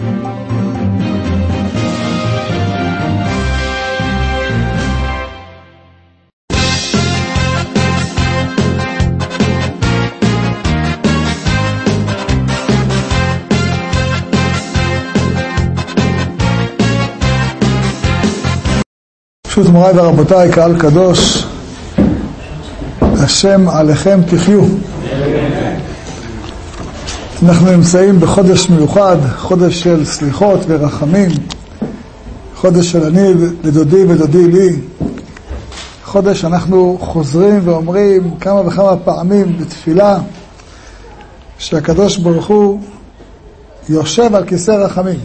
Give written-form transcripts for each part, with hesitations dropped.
פשוט מוריי ורבותיי, קהל קדוש, השם עליכם תחיו. אנחנו נמצאים בחודש מיוחד, חודש של סליחות ורחמים, חודש של אני לדודי ודודי לי, חודש שאנחנו חוזרים ואומרים כמה וכמה פעמים בתפילה שהקדוש ברוך הוא יושב על כיסא רחמים.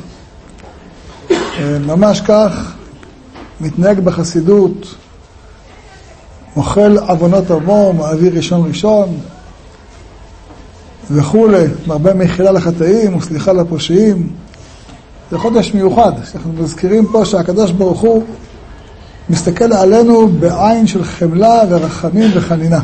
ממש כך מתנהג בחסידות, מוחל עוונות עמו, מעביר ראשון ראשון וכו', מרבה מחילה לחטאים וסליחה לפושעים. זה חודש מיוחד, שאנחנו מזכירים פה שהקדוש ברוך הוא מסתכל עלינו בעין של חמלה ורחמים וחנינה.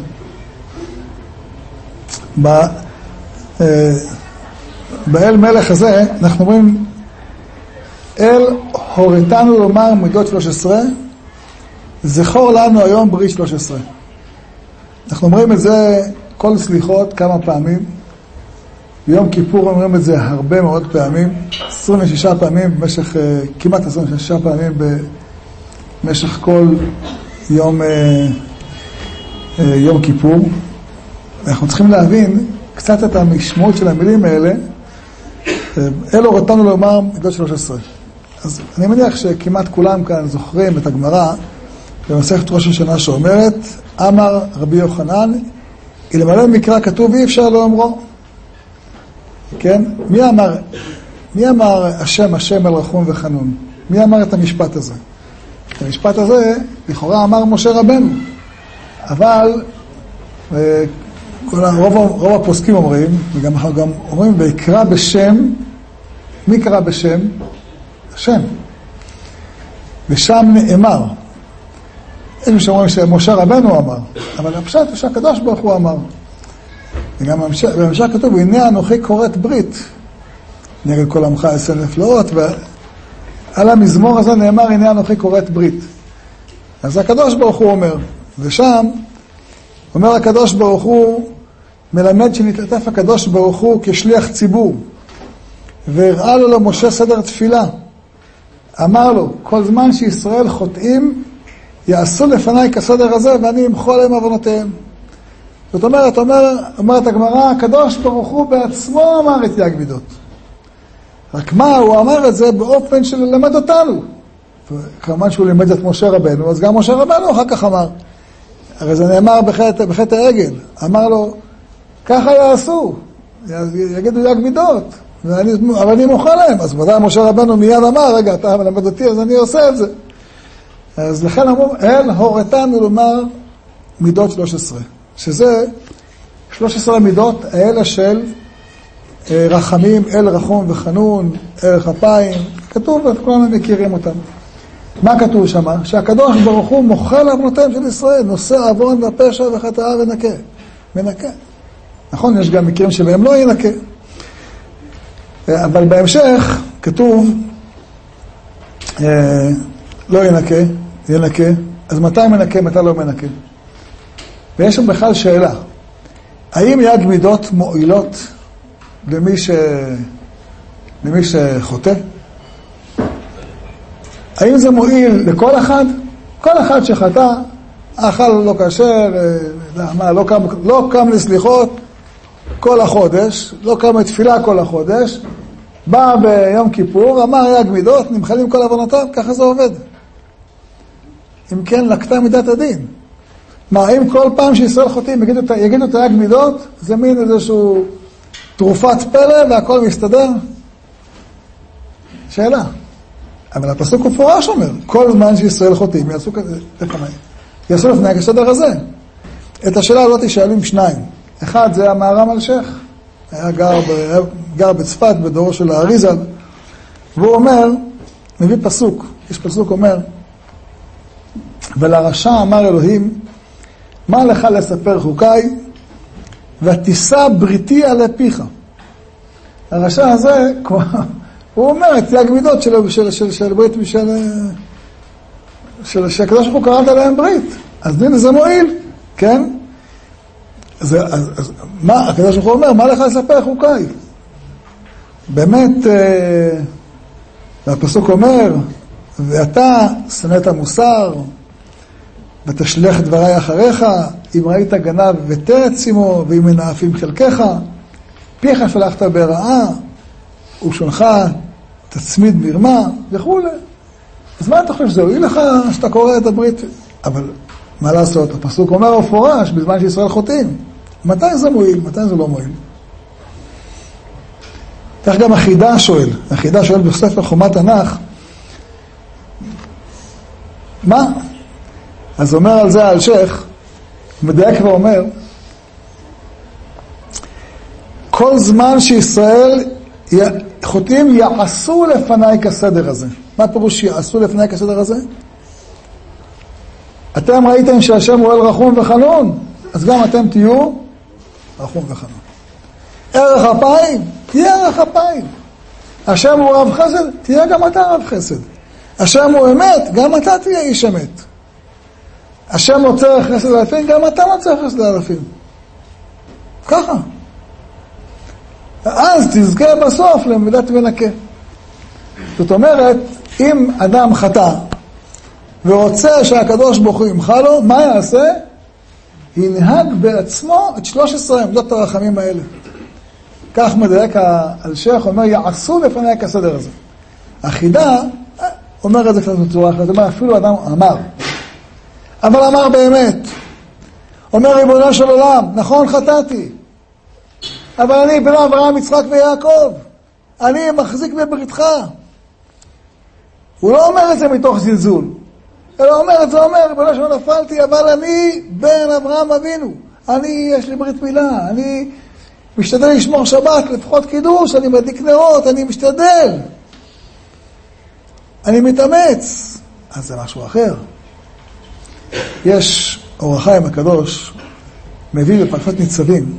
באל מלך הזה אנחנו אומרים, אל הורתנו לומר מידות 13, זכור לנו היום ברית 13. אנחנו אומרים את זה כל סליחות כמה פעמים, ביום כיפור אומרים את זה הרבה מאוד פעמים, 26 פעמים במשך, כמעט 26 פעמים במשך כל יום כיפור. אנחנו צריכים להבין קצת את המשמעות של המילים האלה, אל הורתנו לומר מידות 13. אז אני מניח שכמעט כולם כאן זוכרים את הגמרא במסכת ראש השנה שאומרת, אמר רבי יוחנן, אלמלא מקרא כתוב אי אפשר לאומרו. כן? מי אמר השם השם אל רחום וחנון? מי אמר את המשפט הזה? את המשפט הזה לכאורה אמר משה רבנו, אבל רוב הפוסקים אומרים, וגם אומרים ויקרא בשם. מי קרא בשם? השם. ושם נאמר. אין שאומרים שמשה רבנו אמר, אבל הפשט הוא שהקדוש ברוך הוא אמר. וגם בהמשך כתוב, הנה אנוכי כורת ברית נגד כל עמך עשה נפלאות, ועל המזמור הזה נאמר, הנה אנוכי כורת ברית. אז הקדוש ברוך הוא אומר, ושם אומר הקדוש ברוך הוא, מלמד שנתעטף הקדוש ברוך הוא כשליח ציבור, והראה לו למשה סדר תפילה. אמר לו, כל זמן שישראל חוטאים, יעשו לפניי כסדר הזה, ואני אמחול להם עוונותיהם. זאת אומרת, אומרת הגמרא, הקדוש ברוך הוא בעצמו אמר את יג מידות. רק מה, הוא אמר את זה באופן של ללמד אותנו. כמובן שהוא לימד את משה רבנו, אז גם משה רבנו אחר כך אמר. הרי זה נאמר בחטא העגל. אמר לו, ככה יעשו, יגידו יג מידות. אבל אני מוחה להם. אז ודאי משה רבנו מיד אמר, רגע, אתה מלמד אותי, אז אני עושה את זה. אז לכן אמרו, אל הורתנו לומר מידות 13. שזה 13 מידות האלה של רחמים, אל רחום וחנון, אל כפיים. כתוב, וכולנו מכירים אותם. מה כתוב שם? שהקדוש ברוך הוא מוחל עוונותיהם של ישראל, נושא עוון ופשע וחטאה ונקה. מנקה. נכון, יש גם מקרים שבהם לא ינקה. אבל בהמשך כתוב לא ינקה, ינקה. אז מתי מנקה, מתי לא מנקה? ויש שם בכלל שאלה, האם יג מידות מועילות למי שחוטא? האם זה מועיל לכל אחד? כל אחד שחטא, אכל לא כשר, לא קם לסליחות כל החודש, לא קם לתפילה כל החודש, בא ביום כיפור, אמר יג מידות, נמחלים כל עוונותיו, ככה זה עובד. אם כן, לקטה מידת הדין. מה, אם כל פעם שישראל חוטאים יגידו את היג מידות, זה מין איזשהו תרופת פלא והכל מסתדר? שאלה. אבל הפסוק מפורש אומר, כל זמן שישראל חוטאים יעשו לפני כסדר הזה. את השאלה הזאת שאלים שניים. אחד זה המהר"ם אלשיך, היה גר בצפת בדור של האריזל, והוא אומר, מביא פסוק, יש פסוק אומר, ולרשע אמר אלוהים, מה לך לספר חוקיי, ותישא בריתי עלי פיך. הרשע הזה, הוא אומר את תיאג מידות של ברית, שהקדוש ברוך הוא קראת עליהם ברית. אז הנה זה מועיל, כן? אז מה, הקדוש ברוך הוא אומר, מה לך לספר חוקיי? באמת, והפסוק אומר, ואתה שנאת המוסר, ותשלח דבריי אחריך, אם ראית גנב ותרץ עמו, ואם מנאפים חלקך, פיך שלחת ברעה, ושונך תצמיד מרמה, וכו'. אז מה אתה חושב שזה הועיל לך שאתה קורא את הברית? אבל מה לעשות? הפסוק אומר מפורש בזמן שישראל חוטאים. מתי זה מועיל? מתי זה לא מועיל? כך גם החידה שואל. החידה שואל בספר חומת תנ"ך, מה? אז אומר על זה האלשיך, מדייק ואומר, כל זמן שישראל חוטאים יעשו לפני כסדר הזה. מה פירוש יעשו לפני כסדר הזה? אתם ראיתם שהשם הוא אל רחום וחנון, אז גם אתם תהיו רחום וחנון. ערך אפיים, תהיה ערך אפיים. השם הוא רב חסד, תהיה גם אתה רב חסד. השם הוא אמת, גם אתה תהיה איש אמת. השם מוצא חסד אלפים, גם אתה מוצא חסד אלפים. ככה. אז תזכה בסוף למידת ונקה. זאת אומרת, אם אדם חטא ורוצה שהקדוש ברוך הוא ימחה לו, מה יעשה? ינהג בעצמו את 13 עמדות הרחמים האלה. כך מדייק האלשיך, אומר, יעשו לפני כסדר הזה. החידה אומר את זה קצת בצורה אחרת, אומר, אפילו אדם אמר, אבל אמר באמת. אומר ריבונו של עולם, נכון חטאתי, אבל אני בן אברהם, יצחק ויעקב, אני מחזיק בבריתך. הוא לא אומר את זה מתוך זלזול, אלא אומר את זה, אומר, ריבונו של עולם, נפלתי, אבל אני בן אברהם אבינו, יש לי ברית מילה, אני משתדל לשמור שבת, לפחות קידוש, אני מדליק נרות, אני משתדל, אני מתאמץ. אז זה משהו אחר. יש אור החיים הקדוש, מביא בפרשת ניצבים.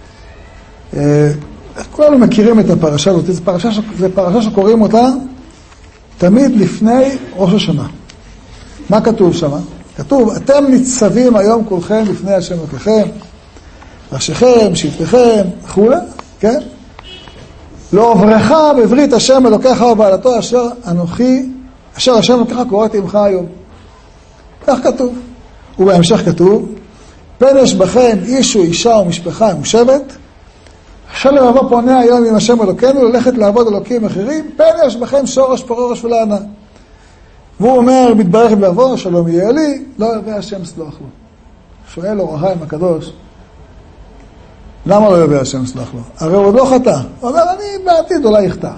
כולנו מכירים את הפרשה הזאת, זו פרשה שקוראים אותה תמיד לפני ראש השנה. מה כתוב שם? כתוב, אתם ניצבים היום כולכם לפני השם אלוקיכם, ראשיכם, שבטיכם, וכו', כן? לא עברך בברית השם אלוקיך ובעלתו אשר השם אלוקיך קוראתי עמך היום. כך כתוב. ובהמשך כתוב, פן יש בכם איש ואישה ומשפחה ומשבט, אשר לבוא פונה היום עם השם אלוקינו ללכת לעבוד אלוקים אחרים, פן יש בכם שורש פורש ולענה. והוא אומר, מתברך לבוא, שלום יהיה לי, לא יבוא השם סלוח לו. שואל אור החיים הקדוש, למה לא יבוא השם סלוח לו? הרי הוא עוד לא חטא. הוא אומר, אני בעתיד אולי יחטא.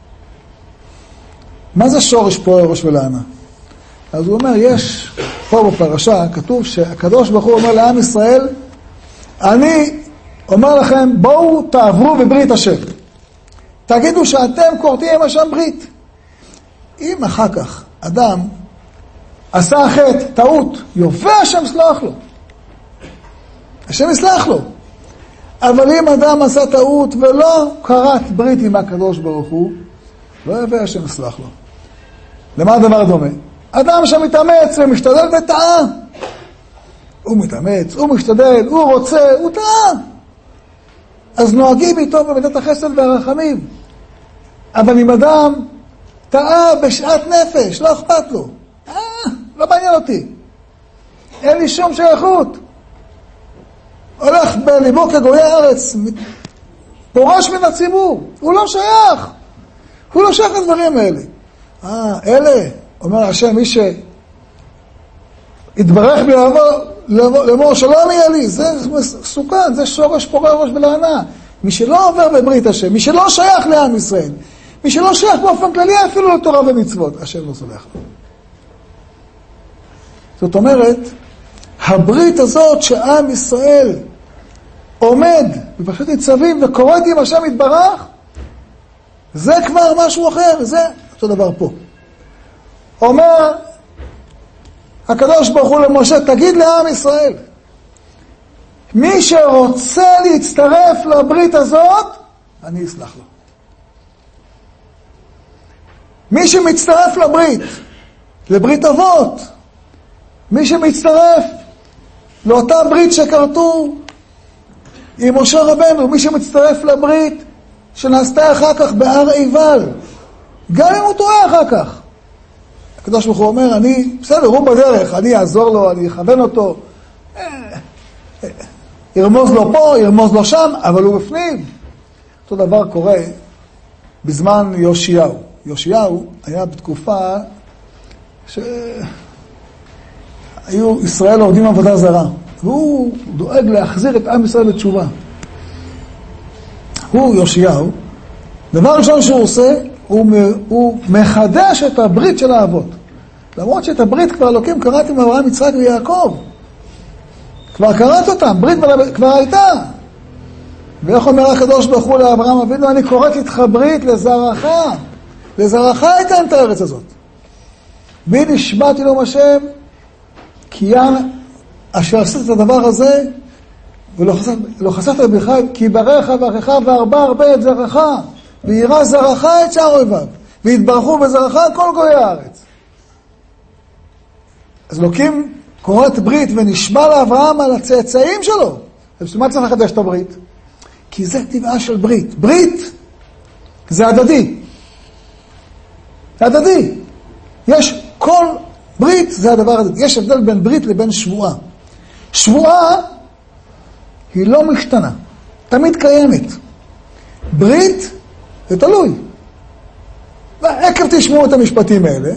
מה זה שורש פורש ולענה? אז הוא אומר, יש פה בפרשה, כתוב שהקדוש ברוך הוא אומר לעם ישראל, אני אומר לכם, בואו תעברו בברית השם. תגידו שאתם כורתים עם השם ברית. אם אחר כך אדם עשה חטא, טעות, יובל השם סלח לו. השם יסלח לו. אבל אם אדם עשה טעות ולא קראת ברית עם הקדוש ברוך הוא, לא יובל השם סלח לו. למה הדבר דומה? אדם שמתאמץ ומשתדל וטעה. הוא מתאמץ, הוא משתדל, הוא רוצה, הוא טעה. אז נוהגים איתו במידת החסד והרחמים. אבל אם אדם טעה בשעת נפש, לא אכפת לו. לא מעניין אותי. אין לי שום שייכות. הולך בליבו כגויי הארץ, פורש מן הציבור. הוא לא שייך. הוא לא שייך לדברים האלה. אלה, אומר השם, מי שהתברך בי לאמור שלום יהיה לי, זה סוכן, זה שורש פורה ראש ולענה. מי שלא עובר בברית השם, מי שלא שייך לעם ישראל, מי שלא שייך באופן כללי אפילו לתורה ומצוות, השם לא סולח לו. זאת אומרת, הברית הזאת שעם ישראל עומד בפרשת ניצבים וקוראת עם השם יתברך, זה כבר משהו אחר, זה אותו דבר פה. אומר הקדוש ברוך הוא למשה, תגיד לעם ישראל, מי שרוצה להצטרף לברית הזאת, אני אסלח לו. מי שמצטרף לברית, לברית אבות, מי שמצטרף לאותה ברית שכרתו עם משה רבנו, מי שמצטרף לברית שנעשתה אחר כך בהר עיבל, גם אם הוא טועה אחר כך. הקדוש ברוך הוא אומר, בסדר, הוא בדרך, אני אעזור לו, אני אכוון אותו, ירמוז לו פה, ירמוז לו שם, אבל הוא בפנים. אותו דבר קורה בזמן יאשיהו. יאשיהו היה בתקופה שהיו ישראל עובדים עבודה זרה, והוא דואג להחזיר את עם ישראל לתשובה. הוא יאשיהו, דבר ראשון שהוא עושה, הוא מחדש את הברית של האבות. למרות שאת הברית כבר אלוקים קראת עם אברהם, יצחק ויעקב. כבר קראת אותם, ברית כבר הייתה. ואיך אומר הקדוש ברוך הוא לאברהם אבינו, אני קוראת איתך ברית לזרעך. לזרעך אתן את הארץ הזאת. בי נשבעתי לו השם, כי אשר עשית את הדבר הזה, ולא חסכת בך, כי ברך ואחיך והרבה הרבה את זרעך, וירא זרעך את שאר אויביו, והתברכו בזרעך כל גויי הארץ. אז אלוקים קוראת ברית ונשבע לאברהם על הצאצאים שלו. בשביל מה צריך לחדש את הברית? כי זה טבעה של ברית. ברית זה הדדי. זה הדדי. יש כל ברית זה הדבר הזה. יש הבדל בין ברית לבין שבועה. שבועה היא לא משתנה. תמיד קיימת. ברית זה תלוי. ועקב תשמעו את המשפטים האלה.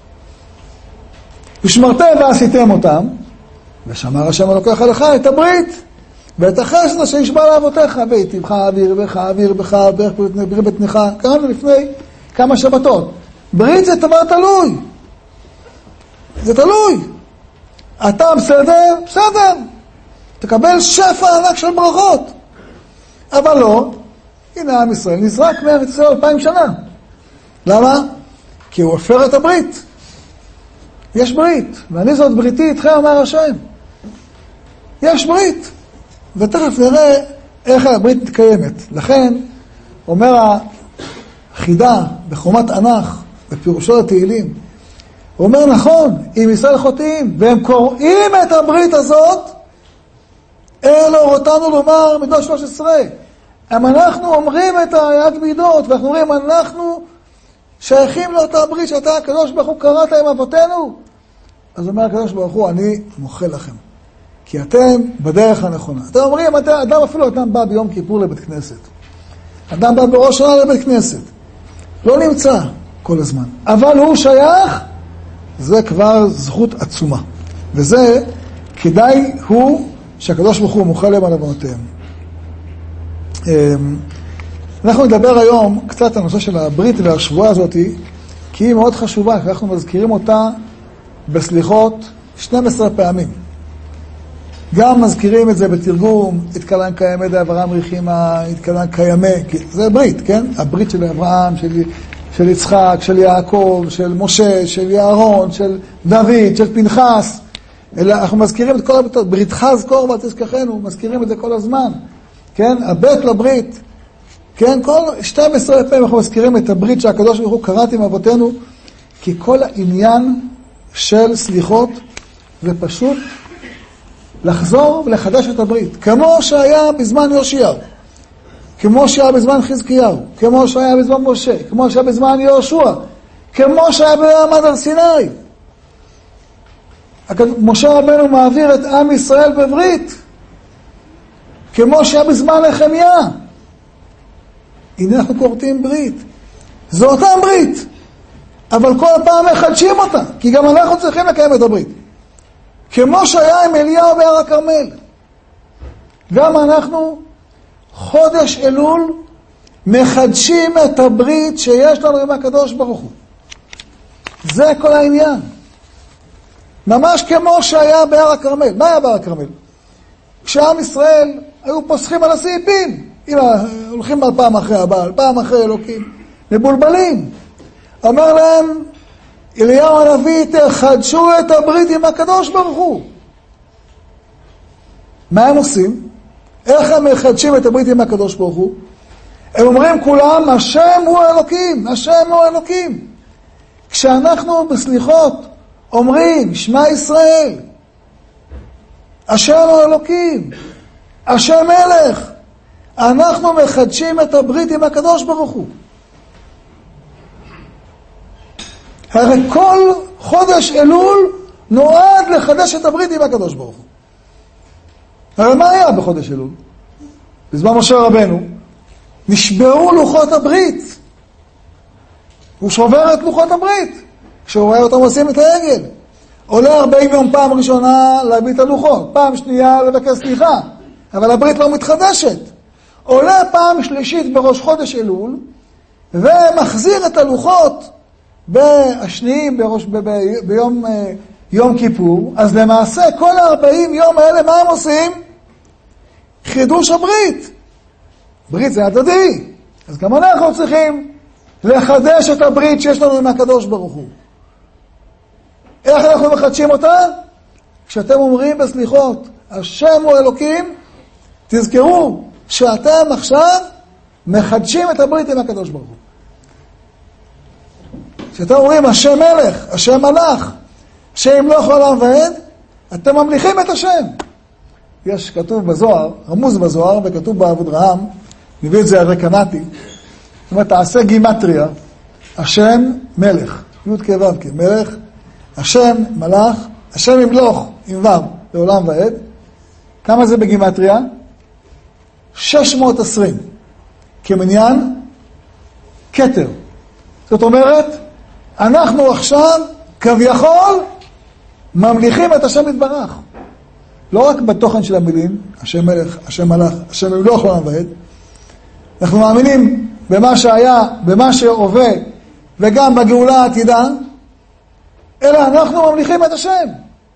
ושמרתם ועשיתם אותם, ושמר השם אלוקיך לך את הברית, ואת החסד אשר ישבע לאבותיך, והיטיבך אוויר בך, אוויר בך, בריר בטנך, קראנו לפני כמה שבתות. ברית זה דבר תלוי. זה תלוי. אתה בסדר? בסדר. תקבל שפע ענק של ברכות. אבל לא, הנה עם ישראל נזרק מארץ ישראל 2000 שנה. למה? כי הוא הפר את הברית. יש ברית, ואני זאת בריתי איתכם, אמר השם. יש ברית, ותכף נראה איך הברית מתקיימת. לכן, אומר החידה בחומת ענך, בפירושו לתהילים, הוא אומר נכון, אם ישראל חוטאים, והם קוראים את הברית הזאת, אלו אותנו לומר מידות 13. אם אנחנו אומרים את היד מידות, ואנחנו אומרים, אנחנו שייכים לאותה ברית שאתה הקדוש ברוך הוא קראת עם אבותינו, אז אומר הקדוש ברוך הוא, אני מוחה לכם. כי אתם בדרך הנכונה. אתם אומרים, אדם אפילו אדם בא ביום כיפור לבית כנסת. אדם בא בראש שנה לבית כנסת. לא נמצא כל הזמן. אבל הוא שייך, זה כבר זכות עצומה. וזה כדאי הוא שהקדוש ברוך הוא מוחה להם על עוונותיהם. אנחנו נדבר היום קצת על הנושא של הברית והשבועה הזאת, כי היא מאוד חשובה, כי אנחנו מזכירים אותה בסליחות 12 פעמים. גם מזכירים את זה בתרגום, התקלן קיימא דאברהם ריחימא, התקלן קיימא, זה ברית, כן? הברית של אברהם, של יצחק, של יעקב, של משה, של יערון, של דוד, של פנחס. אנחנו מזכירים את כל הביטות, בריתך זכור ותזכחנו, מזכירים את זה כל הזמן. כן? הבית לברית. כן? כל 12 פעמים אנחנו מזכירים את הברית שהקדוש ברוך הוא קראת עם אבותינו, כי כל העניין של סליחות זה פשוט לחזור ולחדש את הברית. כמו שהיה בזמן יאשיהו, כמו שהיה בזמן חזקיהו, כמו שהיה בזמן משה, כמו שהיה בזמן יהושע, כמו שהיה במעמד הר סיני. משה רבנו מעביר את עם ישראל בברית, כמו שהיה בזמן נחמיה. הנה אנחנו כורתים ברית. זו אותה ברית, אבל כל פעם מחדשים אותה, כי גם אנחנו צריכים לקיים את הברית. כמו שהיה עם אליהו בהר הכרמל. גם אנחנו חודש אלול מחדשים את הברית שיש לנו עם הקדוש ברוך הוא. זה כל העניין. ממש כמו שהיה בהר הכרמל. מה היה בהר הכרמל? כשעם ישראל היו פוסחים על הסעיפים. הולכים על פעם אחרי הבעל, פעם אחרי אלוקים. מבולבלים. אומר להם, אליהו הנביא, תחדשו את הברית עם הקדוש ברוך הוא. מה הם עושים? איך הם מחדשים את הברית עם הקדוש ברוך הוא? הם אומרים כולם, השם הוא האלוקים, השם הוא האלוקים. כשאנחנו בסליחות אומרים, שמע ישראל, השם הוא אלוקים, השם מלך, אנחנו מחדשים את הברית עם הקדוש ברוך הוא. הרי כל חודש אלול נועד לחדש את הברית עם הקדוש ברוך הוא. הרי מה היה בחודש אלול? בזמן משה רבנו נשברו לוחות הברית. הוא שובר את לוחות הברית כשהוא רואה אותם עושים את העגל. עולה 40 יום פעם ראשונה להביא את הלוחות, פעם שנייה לבקש סליחה, אבל הברית לא מתחדשת. עולה פעם שלישית בראש חודש אלול ומחזיר את הלוחות השניים ביום כיפור. אז למעשה כל 40 יום האלה מה הם עושים? חידוש הברית. ברית זה הדדי, אז גם אנחנו צריכים לחדש את הברית שיש לנו עם הקדוש ברוך הוא. איך אנחנו מחדשים אותה? כשאתם אומרים בסליחות, השם הוא אלוקים, תזכרו שאתם עכשיו מחדשים את הברית עם הקדוש ברוך הוא. כשאתם אומרים השם מלך, השם מלך, השם ימלוך עולם ועד, אתם ממליכים את השם. יש כתוב בזוהר, רמוז בזוהר, וכתוב באברהם, נביא את זה על רקנתי, זאת אומרת, תעשה גימטריה, השם מלך, י' כ' ו' כ', מלך, השם מלך, השם ימלוך עם ו' לעולם ועד. כמה זה בגימטריה? 620, כמניין כתר. זאת אומרת, אנחנו עכשיו כביכול ממליכים את השם יתברך. לא רק בתוכן של המילים, השם מלך, השם מלך, השם ימלוך לעולם ועד. אנחנו מאמינים במה שהיה, במה שהווה, וגם בגאולה העתידה, אלא אנחנו ממליכים את השם.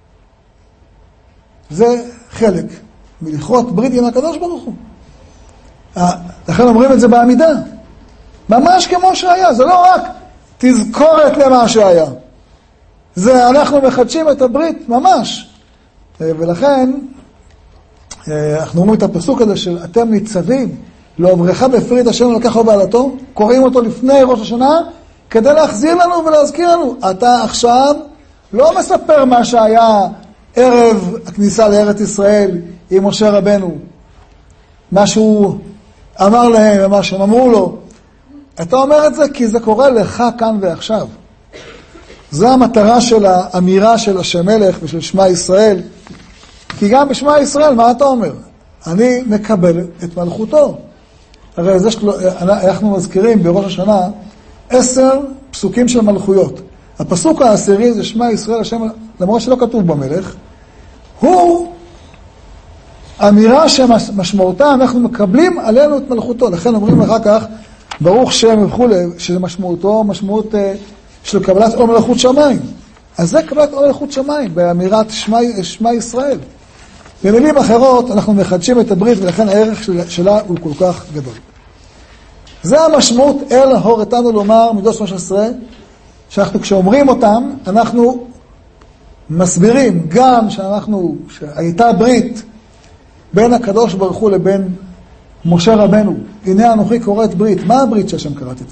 זה חלק מלכרות ברית עם הקדוש ברוך הוא. לכן אומרים את זה בעמידה. ממש כמו שהיה. זה לא רק תזכורת למה שהיה. זה אנחנו מחדשים את הברית ממש. ולכן אנחנו אומרים את הפסוק הזה של אתם ניצבים לעוברך בפרית השם לקחו בעלתו, קוראים אותו לפני ראש השנה כדי להחזיר לנו ולהזכיר לנו. אתה עכשיו לא מספר מה שהיה ערב הכניסה לארץ ישראל עם משה רבנו, מה שהוא אמר להם ומה שהם אמרו לו. אתה אומר את זה כי זה קורה לך כאן ועכשיו. זו המטרה של האמירה של השם מלך ושל שמע ישראל. כי גם בשמע ישראל, מה אתה אומר? אני מקבל את מלכותו. הרי זה אנחנו מזכירים בראש השנה 10 פסוקים של מלכויות. הפסוק העשירי זה שמע ישראל השם, למרות שלא כתוב במלך, הוא אמירה שמשמעותה אנחנו מקבלים עלינו את מלכותו. לכן אומרים אחר כך ברוך שם וכו', שזה משמעותו משמעות של קבלת עול מלכות שמיים. אז זה קבלת עול מלכות שמיים באמירת שמע ישראל. במילים אחרות אנחנו מחדשים את הברית ולכן הערך שלה הוא כל כך גדול. זה המשמעות אל הורתנו לומר מידות 13, שאנחנו כשאומרים אותם אנחנו מסבירים גם שהייתה ברית בין הקדוש ברוך הוא לבין משה רבנו. הנה אנוכי קוראת ברית. מה הברית שהשם קראת איתו?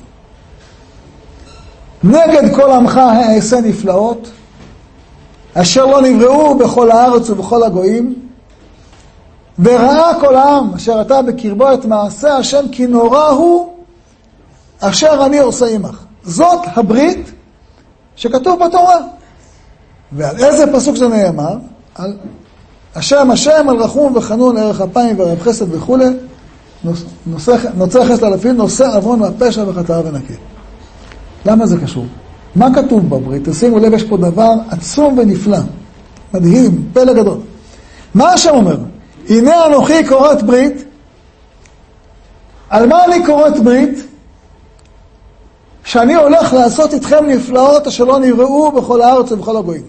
נגד כל עמך העשה נפלאות אשר לא נבראו בכל הארץ ובכל הגויים, וראה כל העם אשר אתה בקרבו את מעשה השם כי נורא הוא אשר אני עושה עמך. זאת הברית שכתוב בתורה. ועל איזה פסוק זה נאמר? על השם השם, על רחום וחנון, ערך אפיים ורב חסד וכו', נוצר חסד אלפים, נושא עוון והפשע וחטא ונקה. למה זה קשור? מה כתוב בברית? תשימו לב, יש פה דבר עצום ונפלא. מדהים, פלא גדול. מה השם אומר? הנה אנוכי קוראת ברית. על מה אני קוראת ברית? שאני הולך לעשות איתכם נפלאות אשר לא נראו בכל הארץ ובכל הגויים.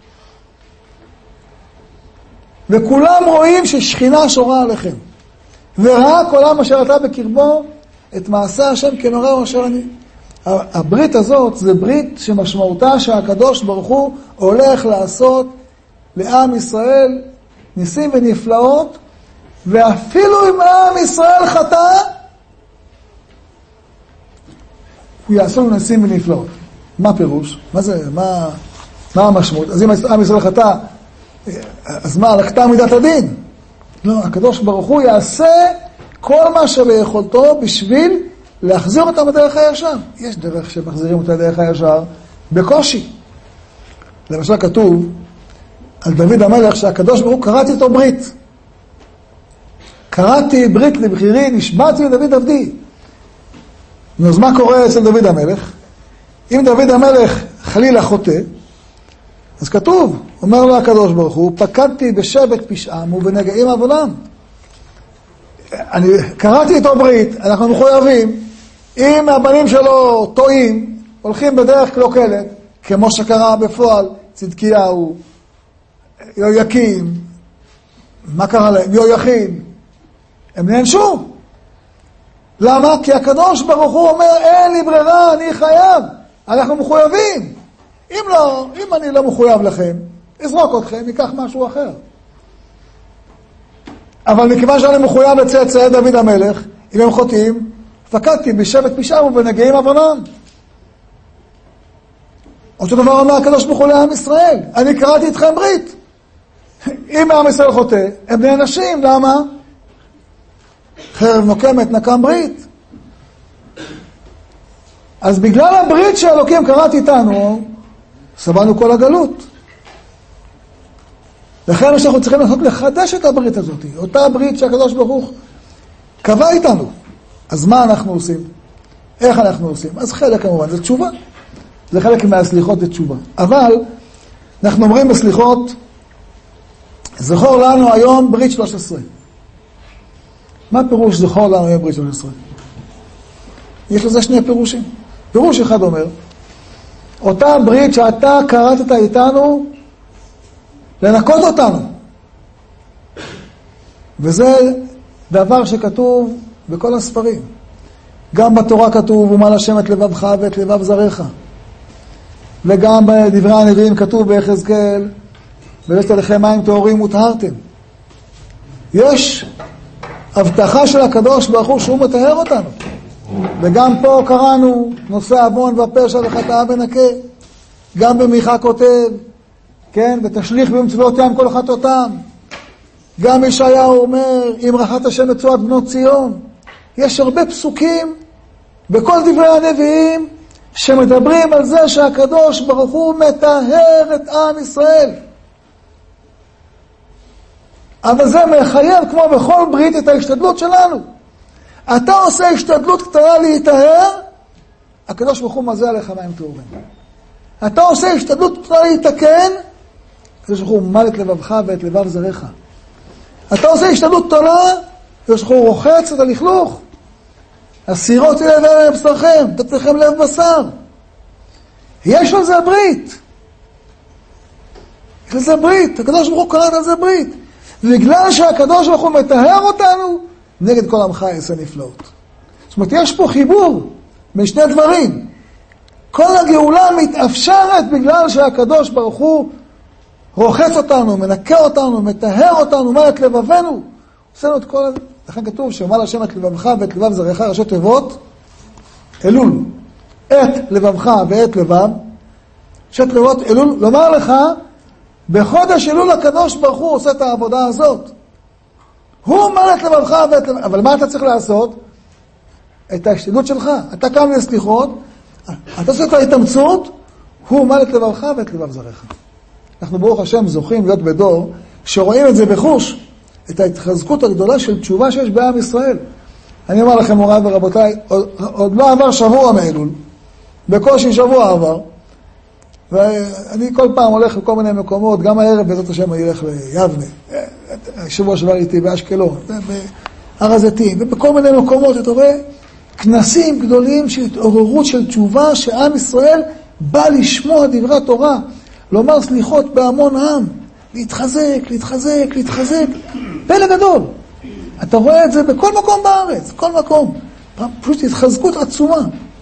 וכולם רואים ששכינה שורה עליכם. וראה כל העם אשר אתה בקרבו את מעשה השם כנורא הוא אשר אני. הברית הזאת זה ברית שמשמעותה שהקדוש ברוך הוא הולך לעשות לעם ישראל ניסים ונפלאות, ואפילו אם עם ישראל חטא, הוא יעשו ניסים ונפלאות. מה הפירוש? מה זה? מה המשמעות? אז אם עם ישראל חטא, אז מה? לקטה מידת הדין? לא, הקדוש ברוך הוא יעשה כל מה שביכולתו בשביל להחזיר אותם בדרך הישר. יש דרך שמחזירים אותה דרך הישר בקושי. למשל כתוב על דוד המלך שהקדוש ברוך הוא קראתי איתו ברית. קראתי ברית לבחירי, נשבעתי לדוד עבדי. אז מה קורה אצל דוד המלך? אם דוד המלך חלילה חוטא, אז כתוב, אומר לו הקדוש ברוך הוא, פקדתי בשבט פשעם ובנגעים עוונם. אני קראתי איתו ברית, אנחנו מחויבים, אם הבנים שלו טועים, הולכים בדרך קלוקלת, כמו שקרה בפועל, צדקיהו, יהויקים, מה קרה להם? יהויכין, הם נענשו. למה? כי הקדוש ברוך הוא אומר, אין לי ברירה, אני חייב, אנחנו מחויבים. אם לא, אם אני לא מחויב לכם, אזרוק אתכם, ייקח משהו אחר. אבל מכיוון שאני מחויב לצאצאי דוד המלך, אם הם חוטאים, פקדתי בשבט פשעם ובנגעים עוונם. אותו דבר אומר הקדוש ברוך הוא לעם ישראל, אני קראתי איתכם ברית. אם עם ישראל חוטא, הם נענשים, למה? חרב נוקמת נקם ברית. אז בגלל הברית שאלוקים קראתי איתנו, סבלנו כל הגלות. לכן שאנחנו צריכים לעשות לחדש את הברית הזאת, אותה ברית שהקדוש ברוך הוא קבע איתנו. אז מה אנחנו עושים? איך אנחנו עושים? אז חלק כמובן, זה תשובה. זה חלק מהסליחות, זה תשובה. אבל אנחנו אומרים בסליחות, זכור לנו היום ברית 13. מה פירוש זכור לנו היום ברית 13? יש לזה שני פירושים. פירוש אחד אומר, אותה ברית שאתה קראת איתנו, לנקות אותנו. וזה דבר שכתוב בכל הספרים. גם בתורה כתוב, ומל השם את לבבך ואת לבב זרעך. וגם בדברי הנביאים כתוב ביחזקאל, ולשת עליכם מים טהורים וטהרתם. יש הבטחה של הקדוש ברוך הוא שהוא מטהר אותנו. וגם פה קראנו נושא עוון ופשע וחטאה ונקה. גם במיכה כותב, כן, ותשליך במצוותיהם כל חטאותם. גם ישעיהו אומר, אם רחת השם את צועת בנות ציון. יש הרבה פסוקים בכל דברי הנביאים שמדברים על זה שהקדוש ברוך הוא מטהר את עם ישראל. אבל זה מחייב כמו בכל ברית את ההשתדלות שלנו. אתה עושה השתדלות קטנה להיטהר, הקדוש ברוך הוא מזה עליך מים טהורים. אתה עושה השתדלות קטנה להתקן, הקדוש ברוך הוא מל את לבבך ואת לבב זרעך. אתה עושה השתדלות קטנה, הקדוש ברוך הוא רוחץ את הלכלוך. הסירות לב ארץ בשרכם, תתכם לב בשר. יש על זה ברית. יש על זה ברית. הקדוש ברוך הוא קרא על זה ברית. בגלל שהקדוש ברוך הוא מטהר אותנו, נגד כל עמך יעשה נפלאות. זאת אומרת, יש פה חיבור בין שני דברים. כל הגאולה מתאפשרת בגלל שהקדוש ברוך הוא רוחץ אותנו, מנקה אותנו, מטהר אותנו, מל את לבבנו. עושה את כל... לכן כתוב שמל השם את לבבך ואת לבב זרעך, ראשי תיבות, אלול. את לבבך ואת לבב, ראשי תיבות אלול, לומר לך, בחודש אלול הקדוש ברוך הוא עושה את העבודה הזאת. הוא מל את לבבך ואת לבב, אבל מה אתה צריך לעשות? את ההשתדלות שלך. אתה קם לסליחות, אתה עושה את ההתאמצות, הוא מל את לבבך ואת לבב זרעך. אנחנו ברוך השם זוכים להיות בדור שרואים את זה בחוש, את ההתחזקות הגדולה של תשובה שיש בעם ישראל. אני אומר לכם, מוריי ורבותיי, עוד לא עבר שבוע מאלול, בקושי שבוע עבר, ואני כל פעם הולך לכל מיני מקומות, גם הערב בעזרת השם אני אלך ליבנה, שבוע שעבר איתי באשקלון, בהר הזיתים, ובכל מיני מקומות, אתה רואה, כנסים גדולים של התעוררות של תשובה, שעם ישראל בא לשמוע דברי התורה, לומר סליחות בהמון עם, להתחזק, להתחזק, להתחזק, פלא גדול. אתה רואה את זה בכל מקום בארץ, כל מקום. פשוט התחזקות עצומה.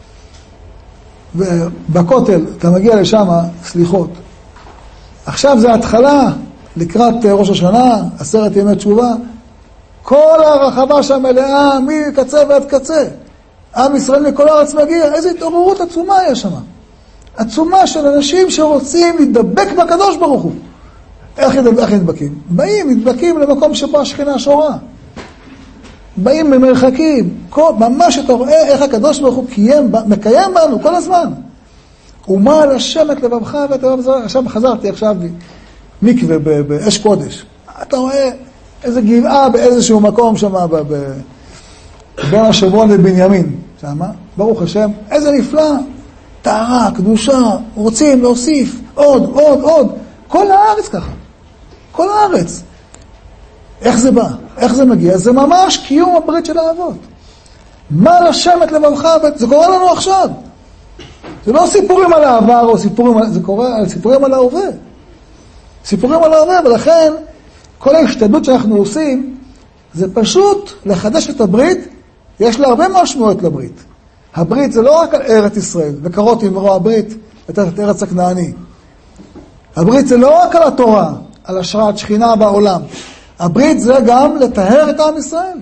ובכותל, אתה מגיע לשם, סליחות. עכשיו זה התחלה, לקראת ראש השנה, 10 ימי תשובה, כל הרחבה שם מלאה, מקצה ועד קצה. עם ישראל מכל הארץ מגיע, איזו התעוררות עצומה יש שם. עצומה של אנשים שרוצים להידבק בקדוש ברוך הוא. איך נדבקים? נדבקים למקום שבו השכינה שורה. באים ממרחקים. ממש אתה רואה איך הקדוש ברוך הוא מקיים בנו כל הזמן. ומה לשם את לבבך ואת לבב זרעך. עכשיו חזרתי מקווה באש קודש. אתה רואה איזה גבעה באיזשהו מקום שם בין השומרון לבנימין. שמה, ברוך השם, איזה נפלא. טהרה, קדושה, רוצים להוסיף עוד. כל הארץ ככה. כל הארץ. איך זה בא? איך זה מגיע? זה ממש קיום הברית של האבות. מה לשם את לבבך? זה קורה לנו עכשיו. זה לא סיפורים על העבר או זה קורה על סיפורים על ההווה. סיפורים על ההווה, ולכן כל ההשתדלות שאנחנו עושים זה פשוט לחדש את הברית. יש לה הרבה משמעויות לברית. הברית זה לא רק על ארץ ישראל, וקראתי מרוע הברית את ארץ הכנעני. הברית זה לא רק על התורה, על השראת שכינה בעולם. הברית זה גם לטהר את עם ישראל.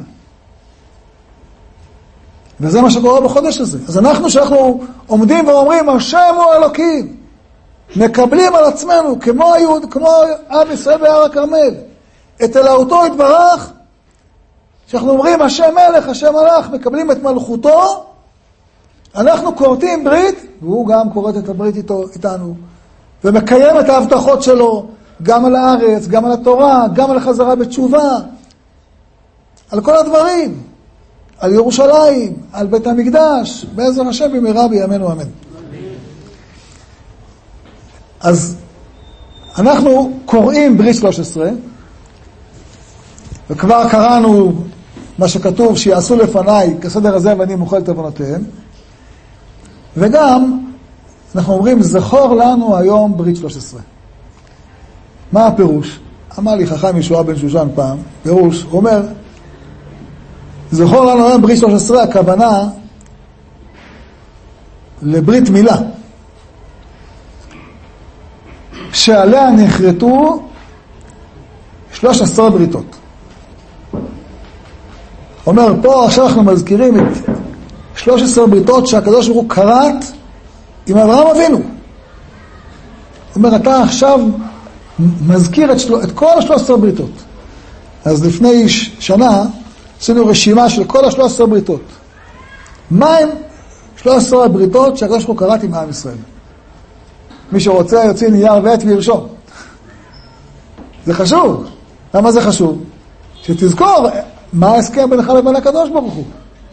וזה מה שקורה בחודש הזה. אז שאנחנו עומדים ואומרים, השם הוא אלוקים, מקבלים על עצמנו, כמו עם ישראל בהר הכרמל, את אלוהותו יתברך, שאנחנו אומרים, השם מלך, השם מלך, מקבלים את מלכותו, אנחנו קוראים ברית, והוא גם קוראת את הברית איתנו, ומקיים את ההבטחות שלו, גם על הארץ, גם על התורה, גם על החזרה בתשובה, על כל הדברים, על ירושלים, על בית המקדש, בעזר השם במהרה בימינו אמן. אז אנחנו קוראים ברית 13, וכבר קראנו מה שכתוב, שיעשו לפניי כסדר הזה ואני מוכל את עוונותיהם, וגם אנחנו אומרים, זכור לנו היום ברית 13. מה הפירוש? אמר לי חכם ישועה בן שושן פעם, פירוש, הוא אומר, זכור לנו היום ברית 13, הכוונה לברית מילה, שעליה נחרטו 13 בריתות. אומר, פה עכשיו אנחנו מזכירים את 13 בריתות שהקדוש ברוך הוא כרת עם אברהם אבינו. אומר, אתה עכשיו מזכיר את כל 13 בריתות. אז לפני שנה עשינו רשימה של כל 13 בריתות. מה הם 13 הבריתות שהקדוש ברוך הוא כרת עם עם ישראל? מי שרוצה יוציא נייר ועט וירשום. זה חשוב. למה זה חשוב? שתזכור מה ההסכם בינך לבין הקדוש ברוך הוא.